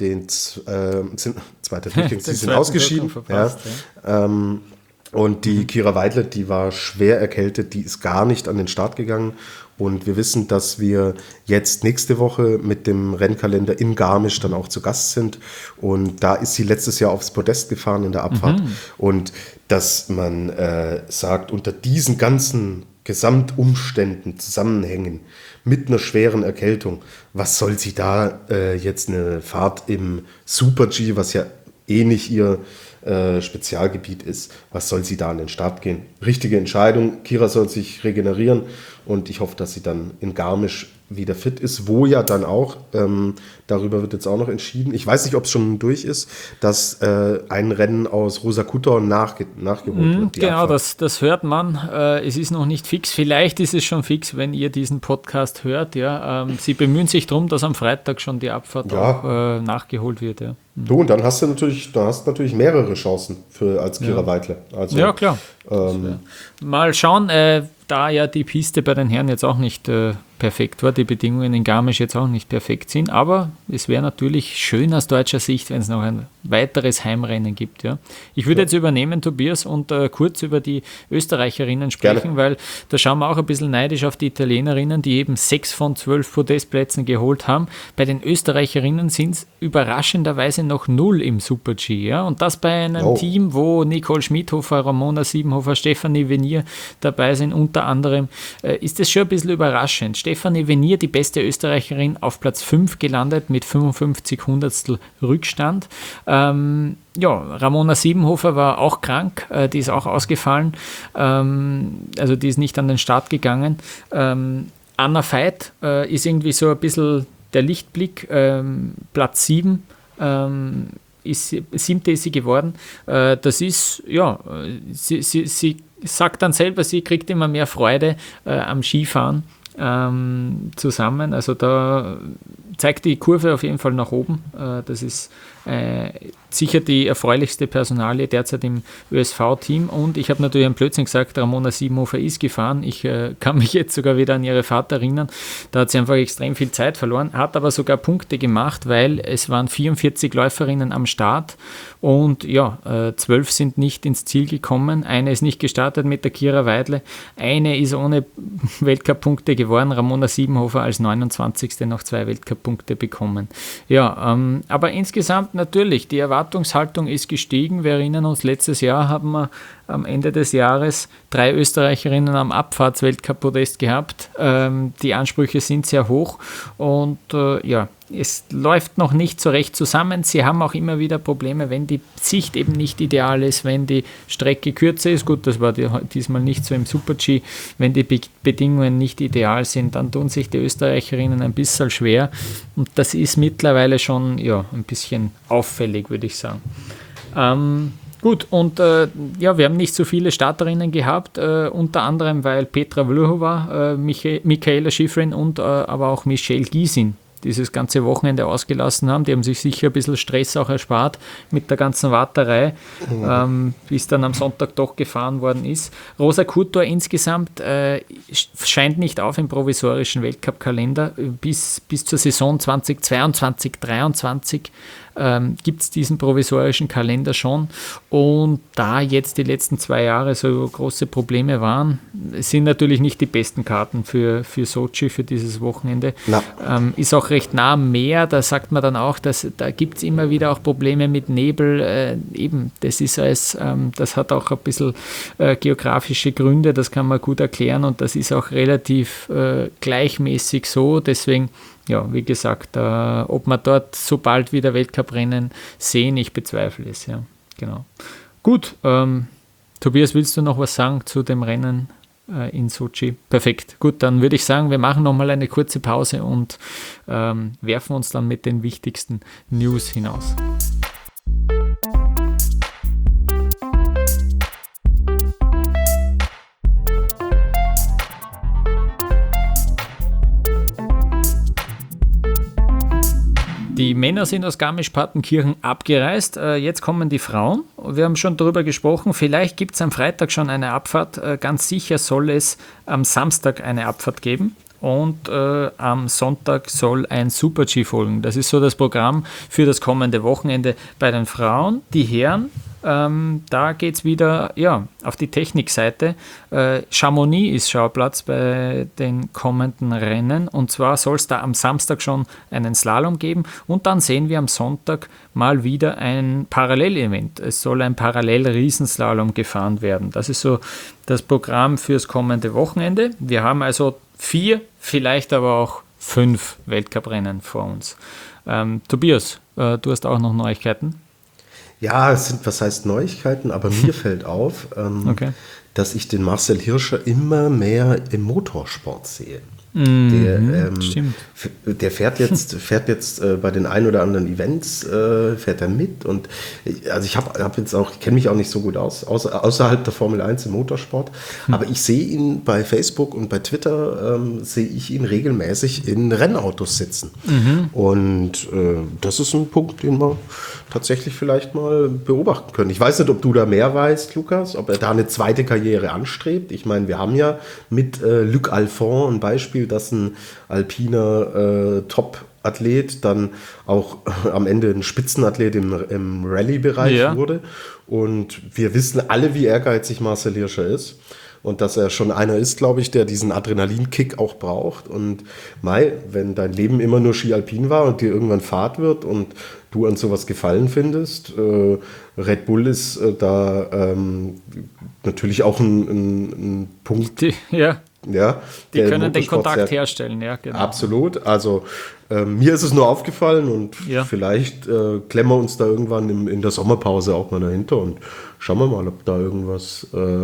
sind ausgeschieden. Verpasst, ja. Und die Kira Weidle, die war schwer erkältet, die ist gar nicht an den Start gegangen. Und wir wissen, dass wir jetzt nächste Woche mit dem Rennkalender in Garmisch dann auch zu Gast sind. Und da ist sie letztes Jahr aufs Podest gefahren in der Abfahrt. Und dass man sagt, unter diesen ganzen Gesamtumständen, Zusammenhängen mit einer schweren Erkältung, was soll sie da jetzt eine Fahrt im Super-G, was ja eh nicht ihr Spezialgebiet ist, was soll sie da an den Start gehen? Richtige Entscheidung, Kira soll sich regenerieren und ich hoffe, dass sie dann in Garmisch wieder fit ist, wo ja dann auch, darüber wird jetzt auch noch entschieden, ich weiß nicht, ob es schon durch ist, dass ein Rennen aus Rosa Kutor nachgeholt wird. Genau, das hört man. Es ist noch nicht fix. Vielleicht ist es schon fix, wenn ihr diesen Podcast hört. Ja. Sie bemühen sich darum, dass am Freitag schon die Abfahrt auch nachgeholt wird. Ja. Du, und dann hast du natürlich mehrere Chancen als Kira Weidle. Also, ja, klar. Mal schauen, da ja die Piste bei den Herren jetzt auch nicht perfekt war, die Bedingungen in Garmisch jetzt auch nicht perfekt sind, aber es wäre natürlich schön aus deutscher Sicht, wenn es noch ein weiteres Heimrennen gibt. Ja. Ich würde jetzt übernehmen, Tobias, und kurz über die Österreicherinnen sprechen, Gerne. Weil da schauen wir auch ein bisschen neidisch auf die Italienerinnen, die eben 6 von 12 Podestplätzen geholt haben. Bei den Österreicherinnen sind es überraschenderweise noch 0 im Super-G. Ja. Und das bei einem Team, wo Nicole Schmidhofer, Ramona Siebenhofer, Stefanie Venier dabei sind, unter anderem, ist das schon ein bisschen überraschend. Stefanie Venier, die beste Österreicherin, auf Platz 5 gelandet mit 55 Hundertstel Rückstand. Ramona Siebenhofer war auch krank, die ist auch ausgefallen, also die ist nicht an den Start gegangen. Anna Veit ist irgendwie so ein bisschen der Lichtblick, Platz 7, siebte ist sie geworden. Das ist, sie sagt dann selber, sie kriegt immer mehr Freude am Skifahren zusammen. Also da zeigt die Kurve auf jeden Fall nach oben. Das ist sicher die erfreulichste Personalie derzeit im ÖSV-Team. Und ich habe natürlich einen Blödsinn gesagt, Ramona Siebenhofer ist gefahren. Ich kann mich jetzt sogar wieder an ihre Fahrt erinnern. Da hat sie einfach extrem viel Zeit verloren, hat aber sogar Punkte gemacht, weil es waren 44 Läuferinnen am Start und 12 sind nicht ins Ziel gekommen. Eine ist nicht gestartet mit der Kira Weidle. Eine ist ohne Weltcup-Punkte geworden. Ramona Siebenhofer als 29. noch 2 Weltcup-Punkte bekommen. Ja, aber insgesamt natürlich, die Erwartungen Erwartungshaltung ist gestiegen. Wir erinnern uns, letztes Jahr haben wir am Ende des Jahres 3 Österreicherinnen am Abfahrts-Weltcup-Podest gehabt. Die Ansprüche sind sehr hoch und es läuft noch nicht so recht zusammen. Sie haben auch immer wieder Probleme, wenn die Sicht eben nicht ideal ist, wenn die Strecke kürzer ist. Gut, das war diesmal nicht so im Super-G. Wenn die Bedingungen nicht ideal sind, dann tun sich die Österreicherinnen ein bisschen schwer. Und das ist mittlerweile schon ein bisschen auffällig, würde ich sagen. Gut, und wir haben nicht so viele Starterinnen gehabt, unter anderem, weil Petra Vlhova, Michaela Schifrin und aber auch Michelle Giesin dieses ganze Wochenende ausgelassen haben. Die haben sich sicher ein bisschen Stress auch erspart mit der ganzen Warterei, bis dann am Sonntag doch gefahren worden ist. Rosa Kutor insgesamt scheint nicht auf im provisorischen Weltcup-Kalender. Bis zur Saison 2022/23 gibt es diesen provisorischen Kalender schon. Und da jetzt die letzten 2 Jahre so große Probleme waren, sind natürlich nicht die besten Karten für Sochi, für dieses Wochenende. Ist auch recht nah am Meer, da sagt man dann auch, dass da gibt es immer wieder auch Probleme mit Nebel. Das ist das hat auch ein bisschen geografische Gründe, das kann man gut erklären und das ist auch relativ gleichmäßig so. Deswegen, wie gesagt, ob wir dort so bald wieder Weltcuprennen sehen, ich bezweifle es. Ja, genau. Gut, Tobias, willst du noch was sagen zu dem Rennen in Sochi? Perfekt. Gut, dann würde ich sagen, wir machen nochmal eine kurze Pause und werfen uns dann mit den wichtigsten News hinaus. Die Männer sind aus Garmisch-Partenkirchen abgereist, jetzt kommen die Frauen. Wir haben schon darüber gesprochen, vielleicht gibt es am Freitag schon eine Abfahrt, ganz sicher soll es am Samstag eine Abfahrt geben und am Sonntag soll ein Super-G folgen. Das ist so das Programm für das kommende Wochenende bei den Frauen. Die Herren, da geht es wieder auf die Technikseite. Chamonix ist Schauplatz bei den kommenden Rennen und zwar soll es da am Samstag schon einen Slalom geben und dann sehen wir am Sonntag mal wieder ein Parallelevent. Es soll ein Parallel-Riesenslalom gefahren werden. Das ist so das Programm fürs kommende Wochenende. Wir haben also 4, vielleicht aber auch 5 Weltcuprennen vor uns. Tobias, du hast auch noch Neuigkeiten? Ja, es sind, was heißt Neuigkeiten, aber mir fällt auf, dass ich den Marcel Hirscher immer mehr im Motorsport sehe. Stimmt. Der fährt jetzt bei den ein oder anderen Events, fährt er mit und also ich kenne mich auch nicht so gut aus, außerhalb der Formel 1 im Motorsport, aber ich sehe ihn bei Facebook und bei Twitter, sehe ich ihn regelmäßig in Rennautos sitzen. Und das ist ein Punkt, den wir tatsächlich vielleicht mal beobachten können. Ich weiß nicht, ob du da mehr weißt, Lukas, ob er da eine zweite Karriere anstrebt. Ich meine, wir haben ja mit Luc Alphon ein Beispiel, dass ein alpiner Top-Athlet dann auch am Ende ein Spitzenathlet im Rallye-Bereich wurde. Und wir wissen alle, wie ehrgeizig Marcel Hirscher ist. Und dass er schon einer ist, glaube ich, der diesen Adrenalinkick auch braucht. Und wenn dein Leben immer nur Ski Alpin war und dir irgendwann Fahrt wird und du an sowas gefallen findest, Red Bull ist da natürlich auch ein Punkt. Die können den Kontakt herstellen, ja, genau. Absolut. Also mir ist es nur aufgefallen und vielleicht klemmen wir uns da irgendwann in der Sommerpause auch mal dahinter und schauen wir mal, ob da irgendwas,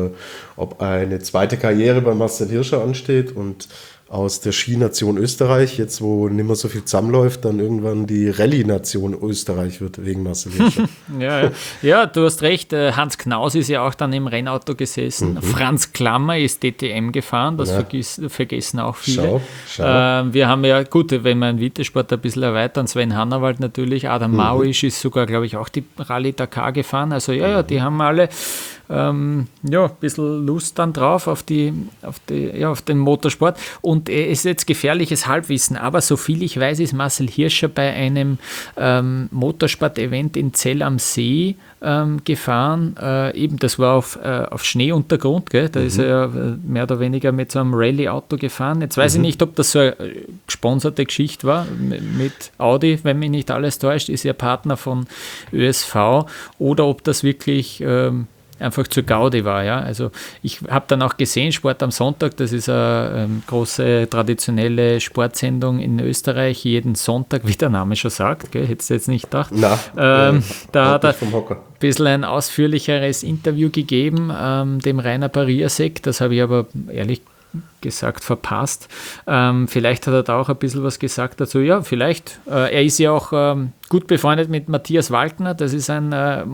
ob eine zweite Karriere bei Marcel Hirscher ansteht und aus der Skination Österreich, jetzt wo nicht mehr so viel zusammenläuft, dann irgendwann die Rallye-Nation Österreich wird wegen Marcel Hirscher. Ja, du hast recht. Hans Knaus ist ja auch dann im Rennauto gesessen. Franz Klammer ist DTM gefahren, das vergessen auch viele. Schau. Wir haben ja, gut, wenn wir einen Vitesport ein bisschen erweitern, Sven Hannawald natürlich, Adam Mauisch ist sogar, glaube ich, auch die Rallye Dakar gefahren. Also die haben alle ein bisschen Lust dann drauf auf den Motorsport. Und es ist jetzt gefährliches Halbwissen, aber so viel ich weiß, ist Marcel Hirscher bei einem Motorsport-Event in Zell am See gefahren. Eben, das war auf Schneeuntergrund, gell? Da ist er ja mehr oder weniger mit so einem Rallye-Auto gefahren. Jetzt weiß ich nicht, ob das so eine gesponserte Geschichte war mit Audi, wenn mich nicht alles täuscht, ist ja Partner von ÖSV, oder ob das wirklich einfach zur Gaudi war. Ja? Also ich habe dann auch gesehen, Sport am Sonntag, das ist eine große traditionelle Sportsendung in Österreich, jeden Sonntag, wie der Name schon sagt, gell? Hättest du jetzt nicht gedacht. Da hat er ein bisschen ein ausführlicheres Interview gegeben, dem Rainer Pariasek, das habe ich aber ehrlich gesagt verpasst. Vielleicht hat er da auch ein bisschen was gesagt dazu. Ja, vielleicht. Er ist ja auch gut befreundet mit Matthias Walkner. Das ist ein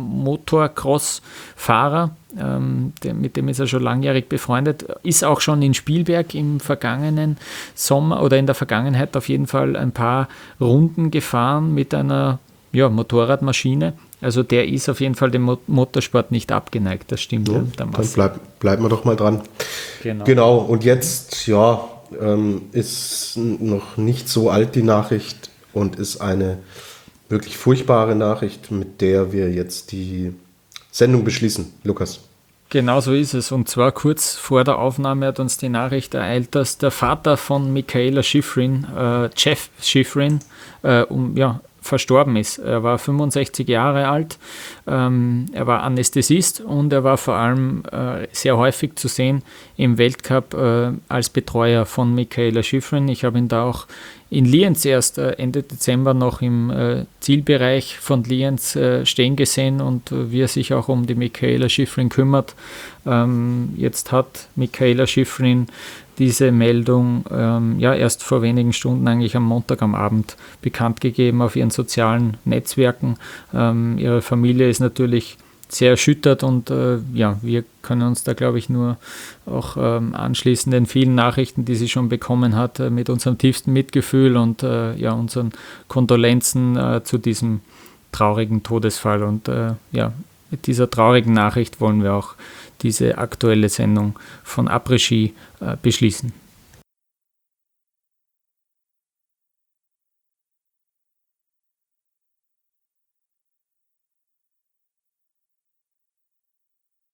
Motocross-Fahrer. Mit dem ist er schon langjährig befreundet. Ist auch schon in Spielberg im vergangenen Sommer oder in der Vergangenheit auf jeden Fall ein paar Runden gefahren mit einer Motorradmaschine. Also der ist auf jeden Fall dem Motorsport nicht abgeneigt, das stimmt. Ja, dann bleiben wir doch mal dran. Genau. Und jetzt, ist noch nicht so alt die Nachricht und ist eine wirklich furchtbare Nachricht, mit der wir jetzt die Sendung beschließen. Lukas. Genau so ist es. Und zwar kurz vor der Aufnahme hat uns die Nachricht ereilt, dass der Vater von Mikaela Shiffrin, Jeff Shiffrin, verstorben ist. Er war 65 Jahre alt, er war Anästhesist und er war vor allem sehr häufig zu sehen im Weltcup als Betreuer von Mikaela Shiffrin. Ich habe ihn da auch in Lienz erst Ende Dezember noch im Zielbereich von Lienz stehen gesehen und wie er sich auch um die Mikaela Shiffrin kümmert. Jetzt hat Mikaela Shiffrin diese Meldung erst vor wenigen Stunden, eigentlich am Montag am Abend, bekannt gegeben auf ihren sozialen Netzwerken. Ihre Familie ist natürlich sehr erschüttert und wir können uns da, glaube ich, nur auch anschließen den vielen Nachrichten, die sie schon bekommen hat, mit unserem tiefsten Mitgefühl und unseren Kondolenzen zu diesem traurigen Todesfall. Und mit dieser traurigen Nachricht wollen wir auch diese aktuelle Sendung von Après-Ski beschließen.